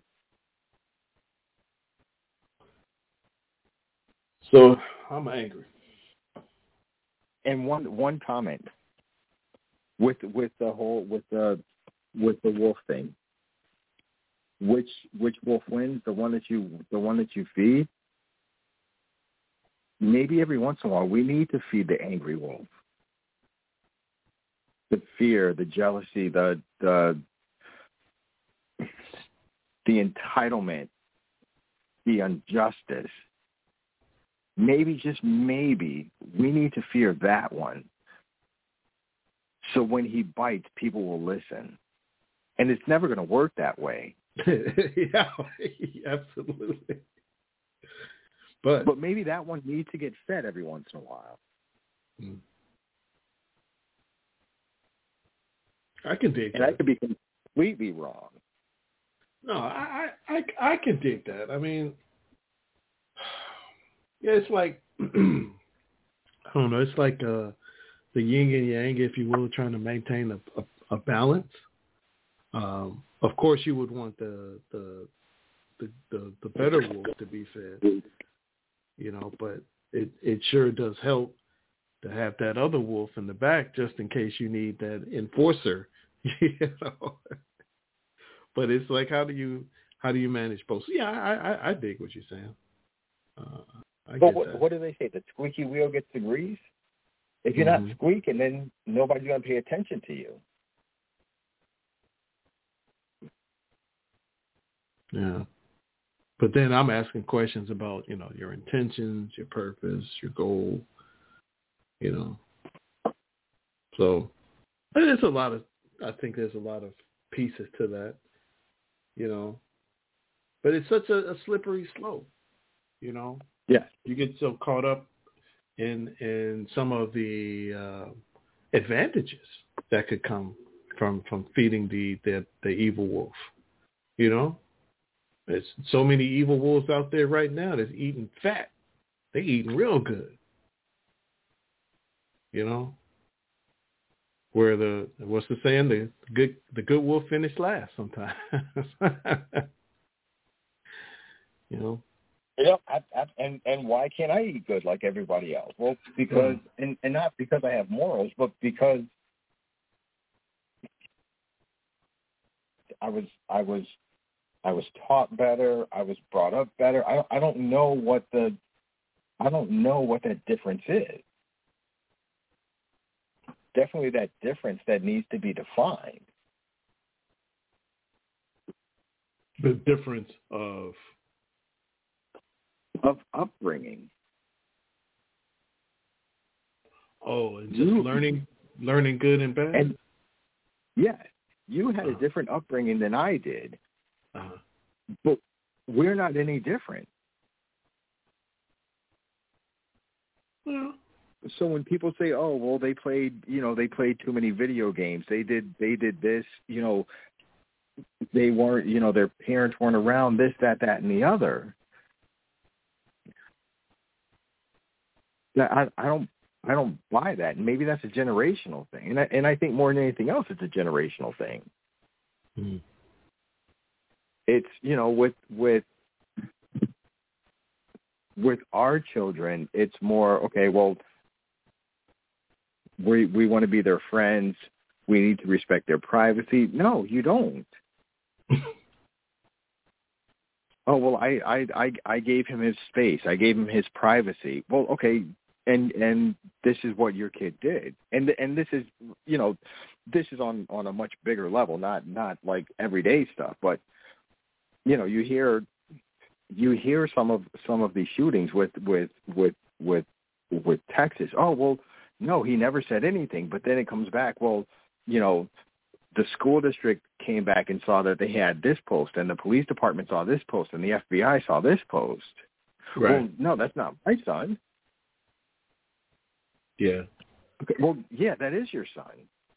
So I'm angry. And one one comment with with the whole with the with the wolf thing. Which which wolf wins? The one that you the one that you feed? Maybe every once in a while we need to feed the angry wolf. The fear, the jealousy, the the the entitlement, the injustice. maybe, just maybe, we need to fear that one. So when he bites, people will listen. And it's never going to work that way. Yeah, absolutely. But but maybe that one needs to get fed every once in a while. I can dig and that. And I could be completely wrong. No, I, I, I can dig that. I mean, yeah, it's like, I don't know, it's like uh, the yin and yang, if you will, trying to maintain a, a, a balance. Um, of course, you would want the the, the the the better wolf to be fed, you know, but it, it sure does help to have that other wolf in the back just in case you need that enforcer, you know. But it's like, how do you how do you manage both? So yeah, I, I I dig what you're saying. Uh, I but get what, that. what do they say? The squeaky wheel gets the grease. If you're mm-hmm. not squeaking, then nobody's going to pay attention to you. Yeah. But then I'm asking questions about, you know, your intentions, your purpose, your goal, you know. So there's a lot of, I think there's a lot of pieces to that, you know. But it's such a, a slippery slope, you know. Yeah. You get so caught up in in some of the uh, advantages that could come from, from feeding the, the the evil wolf, you know. There's so many evil wolves out there right now that's eating fat. They eating real good. You know? Where the, what's the saying? The good the good wolf finish last sometimes. You know? Yeah, I, I, and and why can't I eat good like everybody else? Well, because, mm. and, and not because I have morals, but because I was I was I was taught better. I was brought up better. I don't, I don't know what the, I don't know what that difference is. Definitely that difference that needs to be defined. The difference of of upbringing. Oh, and just you, learning, learning good and bad. And yes, you had uh-huh. a different upbringing than I did. Uh-huh. But we're not any different. Well, so when people say, "Oh, well, they played, you know, they played too many video games. They did, they did this, you know, they weren't, you know, their parents weren't around. This, that, that, and the other." I, I don't, I don't buy that. And maybe that's a generational thing. And I, and I think more than anything else, it's a generational thing. Mm-hmm. It's, you know, with with with our children, it's more, okay, well, we we want to be their friends. We need to respect their privacy. No, you don't. Oh, well, I, I I I gave him his space. I gave him his privacy. Well, okay, and and this is what your kid did. And and this is, you know, this is on, on a much bigger level, not not like everyday stuff, but you know, you hear you hear some of some of these shootings with with with with with Texas. Oh, well, no, he never said anything. But then it comes back, well, you know, the school district came back and saw that they had this post, and the police department saw this post, and the F B I saw this post. Right. Well, no, that's not my son. Yeah. Okay, well, yeah, that is your son.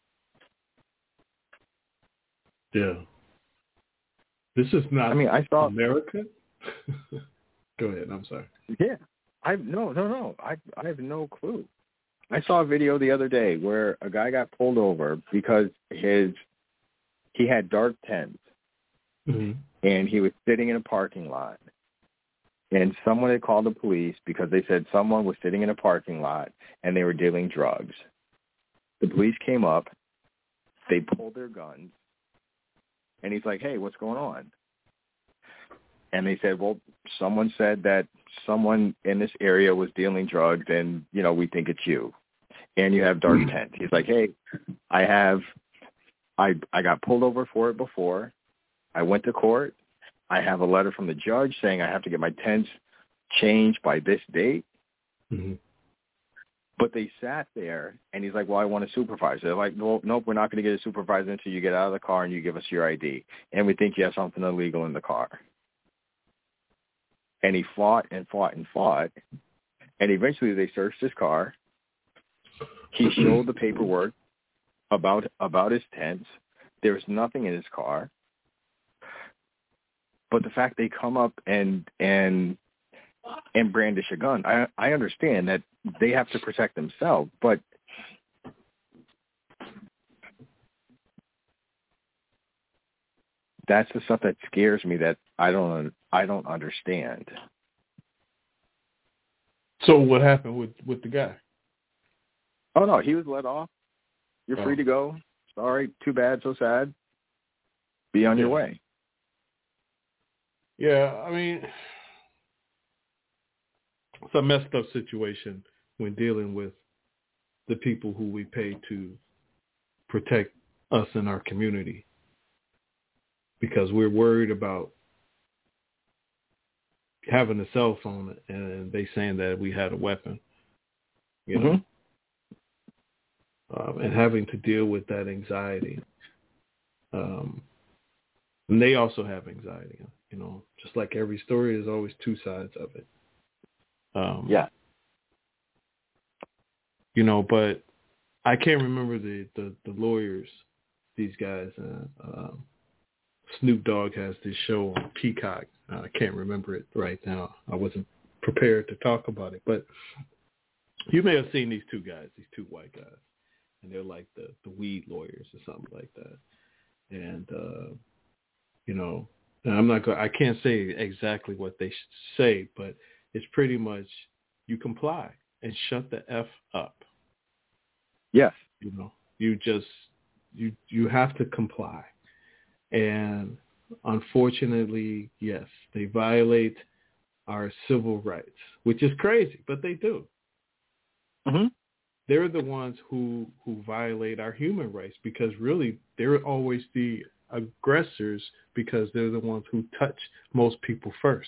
Yeah. This is not I mean, I saw America. Go ahead. I'm sorry. Yeah. I no, no, no. I I have no clue. I saw a video the other day where a guy got pulled over because his he had dark tints, mm-hmm. and he was sitting in a parking lot, and someone had called the police because they said someone was sitting in a parking lot and they were dealing drugs. The police came up, they pulled their guns, and he's like, "Hey, what's going on?" And they said, "Well, someone said that someone in this area was dealing drugs, and, you know, we think it's you. And you have dark tent." He's like, "Hey, I have, I I got pulled over for it before. I went to court. I have a letter from the judge saying I have to get my tents changed by this date. Mm-hmm. But they sat there, and he's like, well, I want a supervisor. They're like, well, nope, we're not going to get a supervisor until you get out of the car and you give us your I D. And we think you have something illegal in the car. And he fought and fought and fought. And eventually they searched his car. He showed the paperwork about about his tents. There was nothing in his car. But the fact they come up and and and brandish a gun, I I understand that they have to protect themselves, but that's the stuff that scares me that I don't I don't understand. So what happened with, with the guy? Oh no, he was let off. You're Oh. free to go. Sorry, too bad, so sad. Be on Yeah. your way. Yeah, I mean, it's a messed up situation when dealing with the people who we pay to protect us in our community, because we're worried about having a cell phone and they saying that we had a weapon, you know, Mm-hmm. um, and having to deal with that anxiety. Um, and they also have anxiety, you know, just like every story, there's always two sides of it. Um, Yeah. You know, but I can't remember the, the, the lawyers, these guys. Uh, um, Snoop Dogg has this show on Peacock. Uh, I can't remember it right now. I wasn't prepared to talk about it. But you may have seen these two guys, these two white guys. And they're like the, the weed lawyers or something like that. And, uh, you know, and I'm not going I can't say exactly what they say, but it's pretty much you comply and shut the F up. Yes. You know, you just, you, you have to comply. And unfortunately, yes, they violate our civil rights, which is crazy, but they do. Mm-hmm. They're the ones who, who violate our human rights, because really they're always the aggressors, because they're the ones who touch most people first.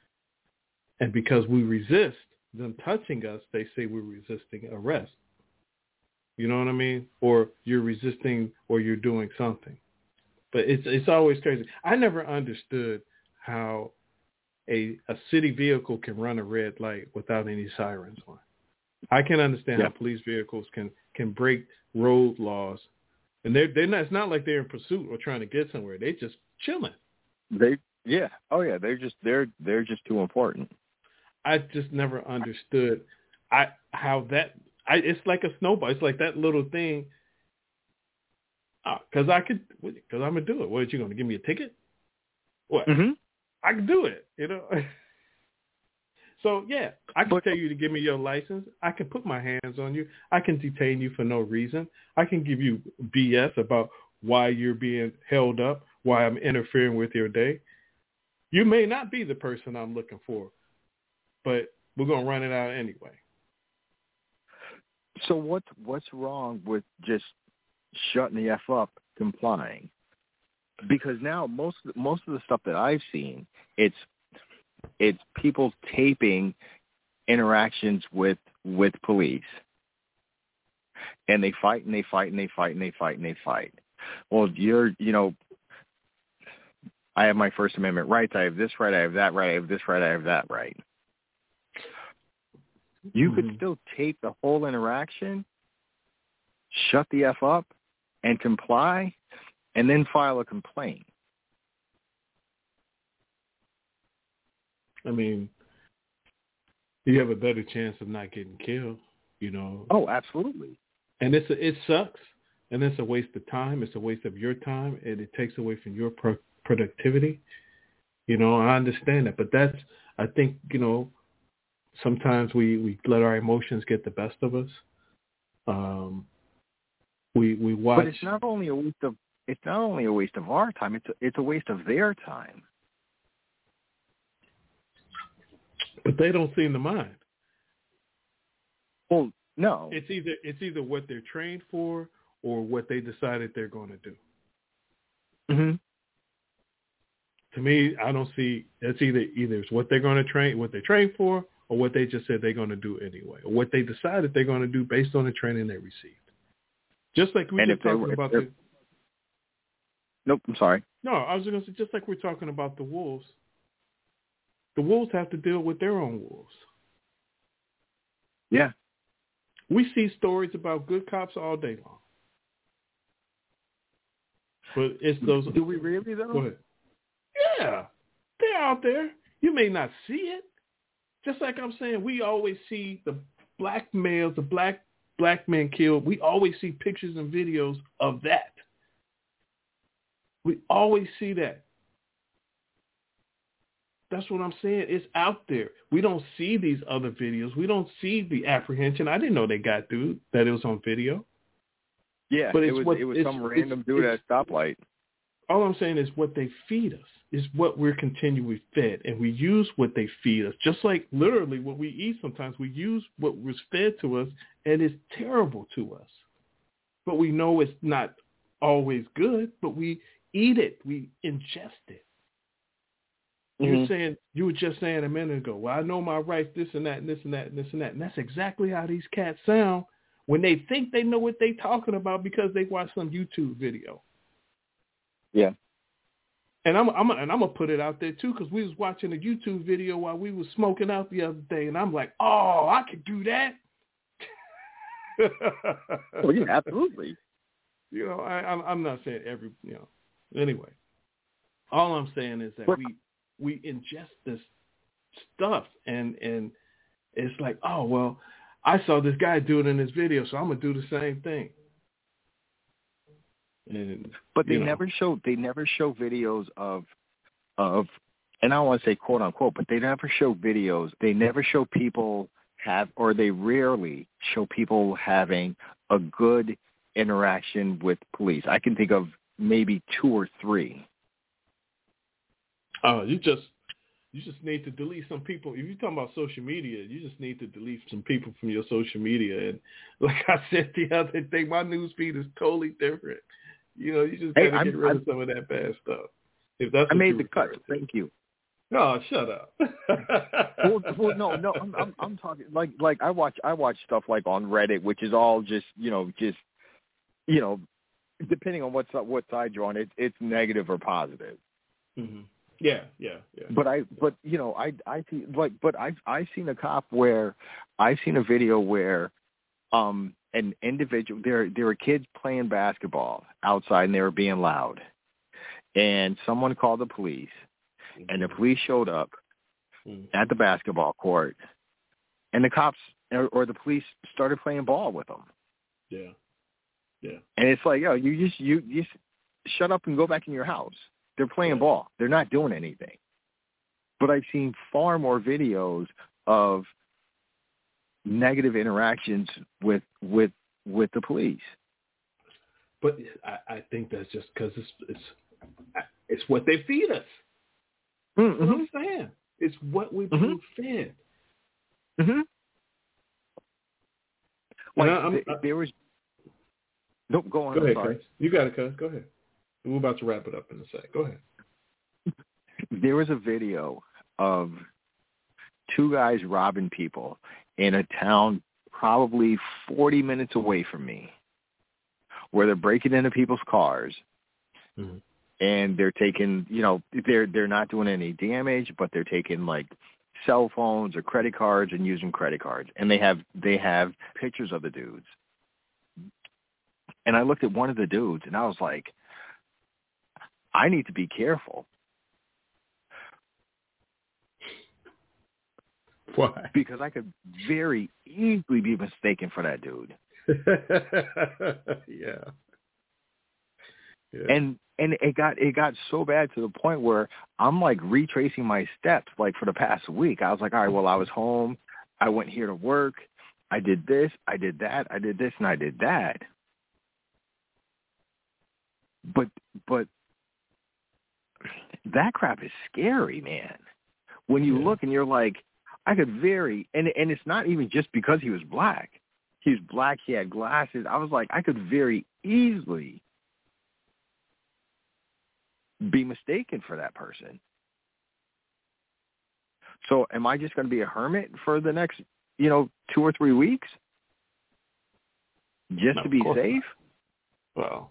And because we resist them touching us, they say we're resisting arrest. You know what I mean? Or you're resisting, or you're doing something. But it's it's always crazy. I never understood how a a city vehicle can run a red light without any sirens on. I can understand Yeah. how police vehicles can, can break road laws, and they're they're not. It's not like they're in pursuit or trying to get somewhere. They just chilling. They yeah. Oh yeah. They're just they're they're just too important. I just never understood I how that. I it's like a snowball. It's like that little thing. Because I could, because I'm gonna do it. What, are you gonna give me a ticket? What? Mm-hmm. I can do it, you know. So yeah, I can But- tell you to give me your license. I can put my hands on you. I can detain you for no reason. I can give you B S about why you're being held up, why I'm interfering with your day. You may not be the person I'm looking for, but we're gonna run it out anyway. So what's what's wrong with just shutting the F up, complying? Because now most most of the stuff that I've seen, it's it's people taping interactions with with police, and they fight and they fight and they fight and they fight and they fight. Well, you're you know, I have my First Amendment rights. I have this right. I have that right. I have this right. I have that right. You Mm-hmm. could still tape the whole interaction, shut the F up, and comply, and then file a complaint. I mean, you have a better chance of not getting killed, you know. Oh, absolutely. And it's a, it sucks, and it's a waste of time. It's a waste of your time, and it takes away from your pro- productivity. You know, I understand that, but that's, I think, you know, sometimes we, we let our emotions get the best of us. Um, we we watch. But it's not only a waste of it's not only a waste of our time. It's a, it's a waste of their time. But they don't seem to mind. Well, no. It's either it's either what they're trained for or what they decided they're going to do. Mm-hmm. To me, I don't see it's either either it's what they're going to train, what they're trained for, or what they just said they're going to do anyway, or what they decided they're going to do based on the training they received. Just like we and were if they talking were, about if the. Nope, I'm sorry. No, I was going to say, just like we're talking about the wolves, the wolves have to deal with their own wolves. Yeah. We see stories about good cops all day long. But it's those. Do we really, though? Go ahead. Yeah. They're out there. You may not see it. Just like I'm saying, we always see the black males, the black black men killed. We always see pictures and videos of that. We always see that. That's what I'm saying. It's out there. We don't see these other videos. We don't see the apprehension. I didn't know they got through that it was on video. Yeah, but it was what, it was some random dude at a stoplight. All I'm saying is what they feed us is what we're continually fed, and we use what they feed us. Just like literally what we eat sometimes, we use what was fed to us, and it's terrible to us. But we know it's not always good, but we eat it. We ingest it. Mm-hmm. You're saying, you were just saying a minute ago, well, I know my rights, this and that, and this and that, and this and that. And that's exactly how these cats sound when they think they know what they're talking about because they watch some YouTube video. Yeah. And I'm, I'm and I'm gonna put it out there too, because we was watching a YouTube video while we was smoking out the other day, and I'm like, oh, I could do that. Well, yeah, absolutely. You know, I, I'm, I'm not saying every, you know. Anyway, all I'm saying is that we we ingest this stuff, and and it's like, oh well, I saw this guy do it in this video, so I'm gonna do the same thing. And, but they you know. never show they never show videos of of and I don't want to say quote unquote, but they never show videos. They never show people have, or they rarely show people having a good interaction with police. I can think of maybe two or three. Oh, you just you just need to delete some people. If you're talking about social media, you just need to delete some people from your social media. And like I said the other day, my news feed is totally different. You know, you just got to hey, get rid I'm, of some of that bad stuff. If that's I what made you the cut. To. Thank you. No, shut up. well, well, no, no, I'm, I'm, I'm talking like, like I watch, I watch stuff like on Reddit, which is all just, you know, just, you know, depending on what what side you're on, it's it's negative or positive. Mm-hmm. Yeah, yeah, yeah. But I, but you know, I, I see like, but I've I've seen a cop where I've seen a video where, um. an individual, there there were kids playing basketball outside and they were being loud. And someone called the police, mm-hmm. and the police showed up mm-hmm. at the basketball court, and the cops or, or the police started playing ball with them. Yeah, yeah. And it's like, yo, you just you, you just shut up and go back in your house. They're playing yeah. ball. They're not doing anything. But I've seen far more videos of negative interactions with with with the police. But I, I think that's just because it's it's it's what they feed us. Mm-hmm. That's what I'm saying. It's what we're being mm-hmm. fed. Mm-hmm. Like I, I'm, th- I, there was. Nope. Go on. Go ahead, sorry. Chris. You got it, cuz. Go ahead. We're about to wrap it up in a sec. Go ahead. There was a video of two guys robbing people in a town probably forty minutes away from me, where they're breaking into people's cars, mm-hmm. and they're taking, you know, they're they're not doing any damage, but they're taking like cell phones or credit cards and using credit cards, and they have they have pictures of the dudes. And I looked at one of the dudes, and I was like, I need to be careful. Why? Because I could very easily be mistaken for that dude. yeah. yeah. And and it got it got so bad to the point where I'm like retracing my steps like for the past week. I was like, all right, well, I was home. I went here to work. I did this. I did that. I did this and I did that. But but that crap is scary, man. When you yeah. look and you're like, I could very, and and it's not even just because he was black. He was black, he had glasses. I was like, I could very easily be mistaken for that person. So am I just going to be a hermit for the next, you know, two or three weeks? Just No, to be of course safe? not. Well,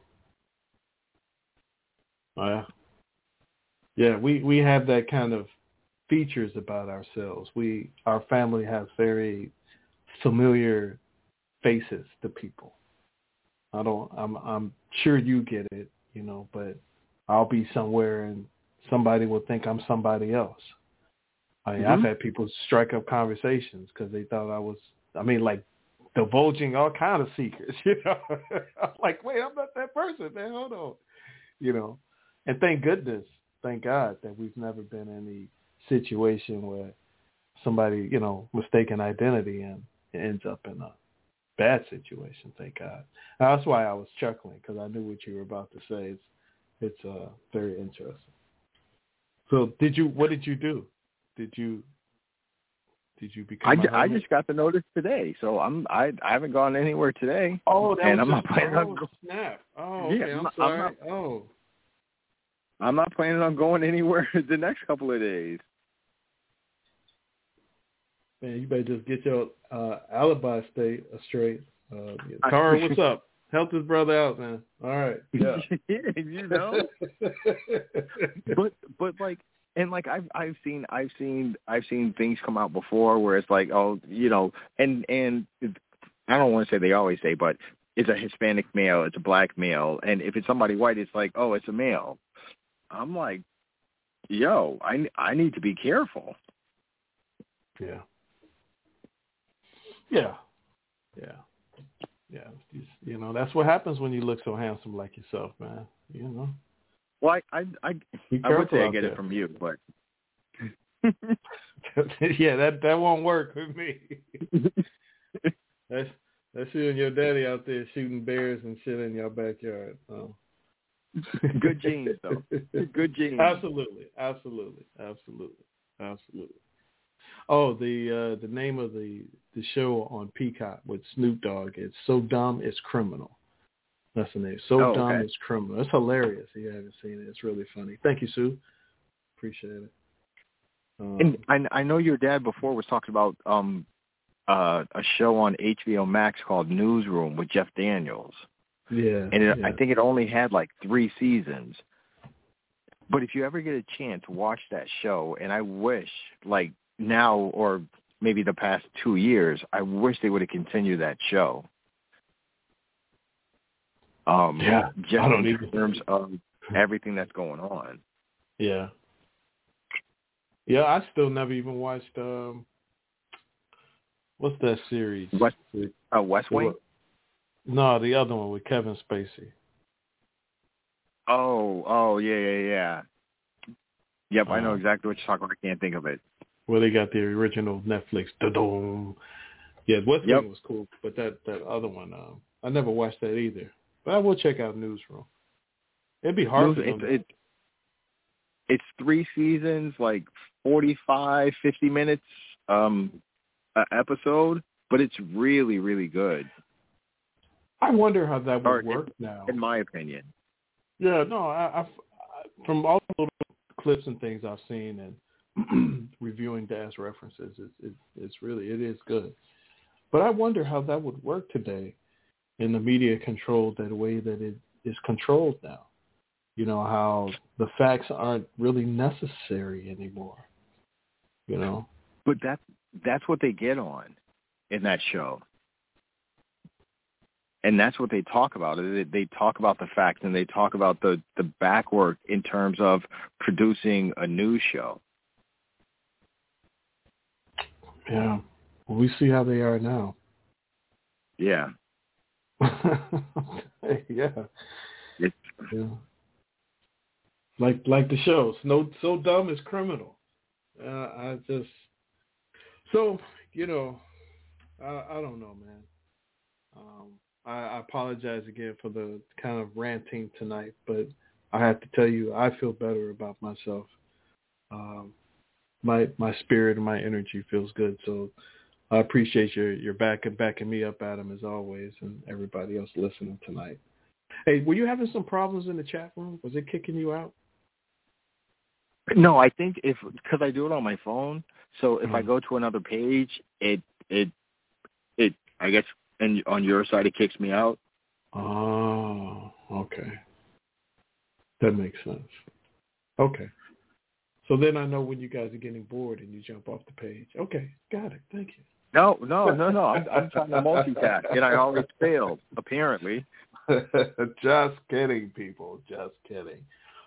oh, yeah. Yeah, we, we have that kind of features about ourselves. We our family has very familiar faces to people. I don't I'm I'm sure you get it, you know, but I'll be somewhere and somebody will think I'm somebody else. I mean, mm-hmm. I've had people strike up conversations because they thought I was, I mean, like divulging all kind of secrets, you know. I'm like, wait, I'm not that person, man. Hold on. You know, and thank goodness, thank God that we've never been in any situation where somebody, you know, mistaken identity and it ends up in a bad situation, thank God. And that's why I was chuckling, because I knew what you were about to say. It's, it's uh, very interesting. So did you, what did you do? Did you, did you become I, a I just got the notice today, so I'm, I, I haven't gone anywhere today. Oh, that and was I'm just, not planning oh, on going. Snap. Oh, okay, yeah, I'm, I'm sorry. I'm not, oh. I'm not planning on going anywhere the next couple of days. Man, you better just get your uh, alibi state straight. Uh, Tara, what's up? Help this brother out, man. All right. Yeah. You know. but but like and like I've I've seen I've seen I've seen things come out before where it's like, oh, you know, and and I don't want to say they always say, but it's a Hispanic male, it's a black male, and if it's somebody white, it's like, oh, it's a male. I'm like, yo, I I need to be careful. Yeah. Yeah. Yeah. Yeah. You, you know, that's what happens when you look so handsome like yourself, man. You know. Well, I I I, I would say I get there. It from you, but yeah, that that won't work with me. that's that's you and your daddy out there shooting bears and shit in your backyard. Oh. Good genes, though. Good genes. Absolutely, absolutely, absolutely, absolutely. Oh, the uh, the name of the, the show on Peacock with Snoop Dogg is So Dumb It's Criminal. That's the name. So oh, Dumb okay. It's Criminal. It's hilarious. If you haven't seen it, it's really funny. Thank you, Sue. Appreciate it. Um, and I, I know your dad before was talking about um, uh, a show on H B O Max called Newsroom with Jeff Daniels. Yeah. And it, yeah. I think it only had like three seasons. But if you ever get a chance, watch that show. And I wish, like now or maybe the past two years, I wish they would have continued that show. Um, yeah. Just I don't in even... terms of everything that's going on. Yeah. Yeah, I still never even watched, um, what's that series? West, uh, West Wing? No, the other one with Kevin Spacey. Oh, oh, yeah, yeah, yeah. Yep, uh, I know exactly what you're talking about. I can't think of it. Well, they got the original Netflix. Da-dum. Yeah, West yep. Wing was cool, but that, that other one, um, I never watched that either. But I will check out Newsroom. It'd be hard News, for them. It's, it, it's three seasons, like forty-five, fifty minutes um, an episode, but it's really, really good. I wonder how that would or, work now. In my opinion. Yeah, no, I, I've, I, from all the clips and things I've seen and reviewing Dad's references, it, it, it's really, it is good. But I wonder how that would work today in the media controlled that way that it is controlled now. You know, how the facts aren't really necessary anymore, you know. But that, that's what they get on in that show. And that's what they talk about. They talk about the facts and they talk about the, the back work in terms of producing a news show. Yeah. Well, we see how they are now. Yeah. yeah. It's, yeah. Like like the show. No, So Dumb It's Criminal. Uh, I just so you know, I, I don't know, man. Um, I, I apologize again for the kind of ranting tonight, but I have to tell you, I feel better about myself. Um, my my spirit and my energy feels good, so I appreciate your your back and backing me up, Adam, as always, and everybody else listening tonight. Hey, were you having some problems in the chat room? Was it kicking you out? No, I think if because I do it on my phone, So if mm. I go to another page, it it it I guess and on your side it kicks me out. Oh, okay. That makes sense. Okay. So then I know when you guys are getting bored and you jump off the page. Okay, got it. Thank you. No, no, no, no. I'm, I'm trying to multitask, and I always fail, apparently. Just kidding, people. Just kidding.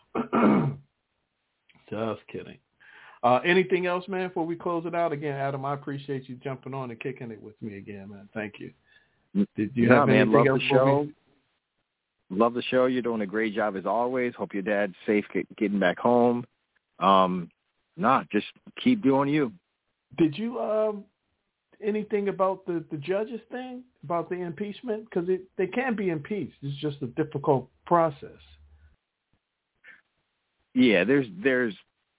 Just kidding. Uh, anything else, man, before we close it out? Again, Adam, I appreciate you jumping on and kicking it with me again, man. Thank you. Did you no, have man, anything love else the for show. me? Love the show. You're doing a great job as always. Hope your dad's safe get, getting back home. Um, nah, just keep doing you. Did you um anything about the, the judges thing, about the impeachment? Because they can be impeached. It's just a difficult process. Yeah, there's there's.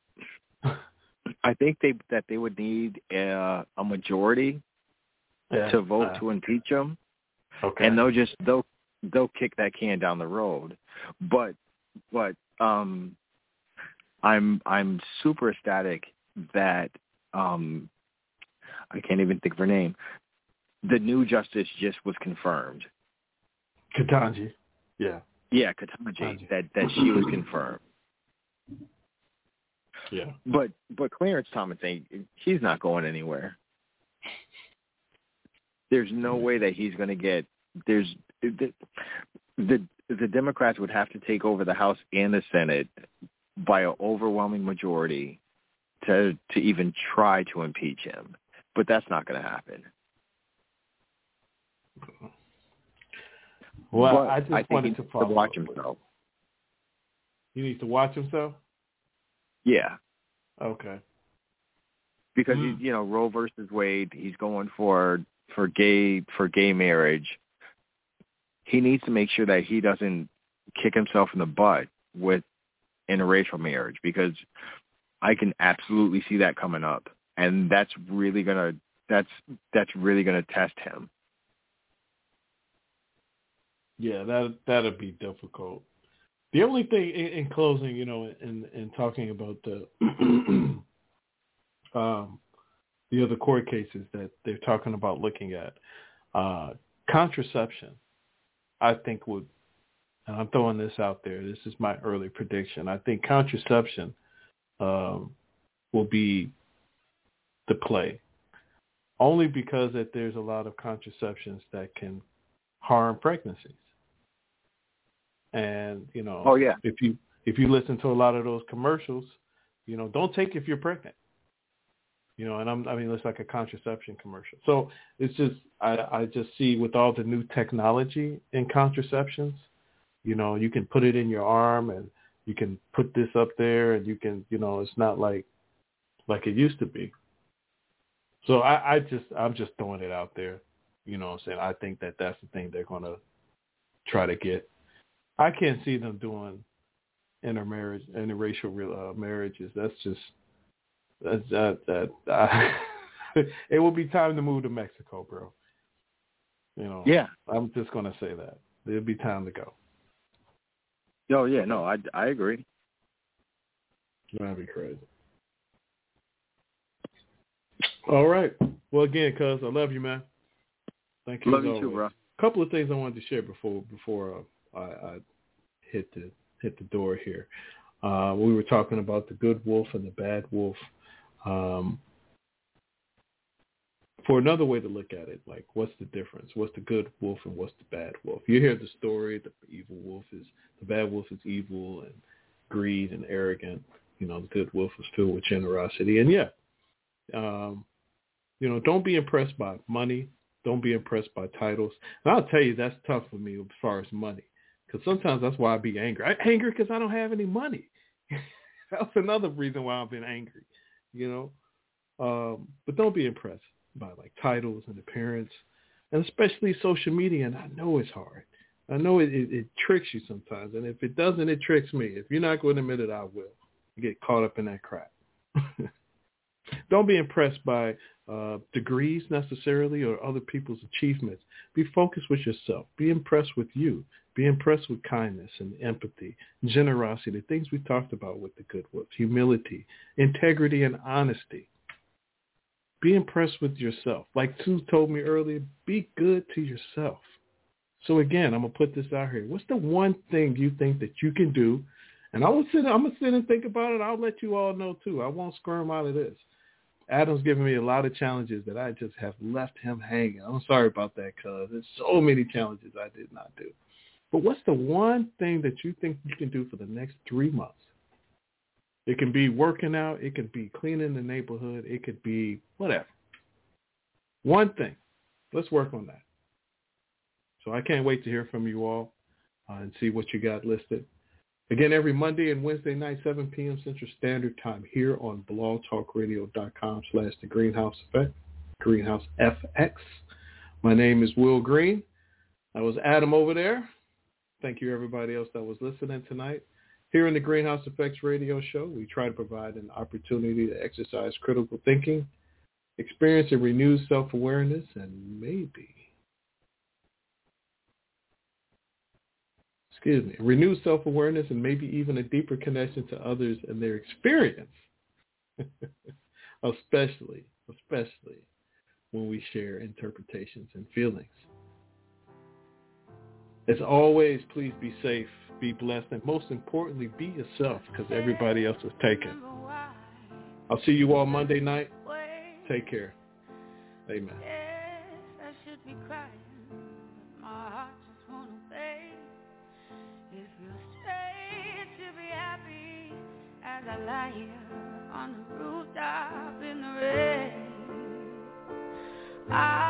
I think they that they would need a, a majority yeah. to vote uh, to impeach him, okay. and they'll just they'll they'll kick that can down the road. But but um, I'm I'm super ecstatic that um, I can't even think of her name. The new justice just was confirmed. Ketanji. Yeah. Yeah, Ketanji. That that she was confirmed. Yeah. But but Clarence Thomas ain't he's not going anywhere. There's no way that he's going to get there's the, the the Democrats would have to take over the House and the Senate by an overwhelming majority to to even try to impeach him. But that's not going to happen. Well, but I just I think wanted he to needs follow to watch up. himself. He needs to watch himself? Yeah. Okay. Because mm. he, you know, Roe versus Wade, he's going for for gay for gay marriage. He needs to make sure that he doesn't kick himself in the butt with interracial marriage, because I can absolutely see that coming up, and that's really gonna that's that's really gonna test him. Yeah, that that'd be difficult. The only thing in, in closing, you know, in in talking about the um, the other court cases that they're talking about looking at, uh, contraception, I think would, and I'm throwing this out there, this is my early prediction, I think contraception um, will be the play, only because that there's a lot of contraceptions that can harm pregnancies. And, you know, oh, yeah. if you if you listen to a lot of those commercials, you know, don't take if you're pregnant. You know, and I'm, I mean, it's like a contraception commercial. So it's just, I, I just see with all the new technology in contraceptions, you know, you can put it in your arm and you can put this up there and you can, you know, it's not like, like it used to be. So I, I just, I'm just throwing it out there. You know what I'm saying? I think that that's the thing they're going to try to get. I can't see them doing intermarriage, interracial uh, marriages. That's just, that's that. that I, it will be time to move to Mexico, bro. You know. Yeah. I'm just gonna say that it'll be time to go. Oh yeah, no, I I agree. That'd be crazy. All right. Well, again, cuz I love you, man. Thank you. Love as you always. too, bro. A couple of things I wanted to share before before uh, I, I hit the hit the door here. Uh, we were talking about the good wolf and the bad wolf. Um, for another way to look at it, like what's the difference? What's the good wolf and what's the bad wolf? You hear the story, the evil wolf is, the bad wolf is evil and greed and arrogant. You know, the good wolf is filled with generosity. And yeah, um, you know, don't be impressed by money. Don't be impressed by titles. And I'll tell you, that's tough for me as far as money. Because sometimes that's why I be angry. I'm angry because I don't have any money. That's another reason why I've been angry, you know. Um, but don't be impressed by like titles and appearance, and especially social media. And I know it's hard. I know it, it, it tricks you sometimes. And if it doesn't, it tricks me. If you're not going to admit it, I will. You get caught up in that crap. Don't be impressed by uh, degrees necessarily or other people's achievements. Be focused with yourself. Be impressed with you. Be impressed with kindness and empathy, generosity, the things we talked about with the good wolves, humility, integrity, and honesty. be impressed with yourself. Like Sue told me earlier, be good to yourself. So again, I'm gonna put this out here. What's the one thing you think that you can do? And I'm gonna sit. I'm gonna sit and think about it. I'll let you all know too. I won't squirm out of this. Adam's given me a lot of challenges that I just have left him hanging. I'm sorry about that, cuz there's so many challenges I did not do. But what's the one thing that you think you can do for the next three months? It can be working out. It can be cleaning the neighborhood. It could be whatever. One thing. Let's work on that. So I can't wait to hear from you all uh, and see what you got listed. Again, every Monday and Wednesday night, seven p.m. Central Standard Time here on blogtalkradio.com slash the Greenhouse Effect, Greenhouse F X. My name is Will Green. That was Adam over there. Thank you, everybody else that was listening tonight. Here in the Greenhouse Effects radio show, we try to provide an opportunity to exercise critical thinking, experience a renewed self-awareness, and maybe excuse me, renewed self-awareness and maybe even a deeper connection to others and their experience, especially, especially when we share interpretations and feelings. As always, please be safe, be blessed, and most importantly, be yourself because everybody else is taken. I'll see you all Monday night. Take care. Amen. I lie here on the rooftop in the rain. I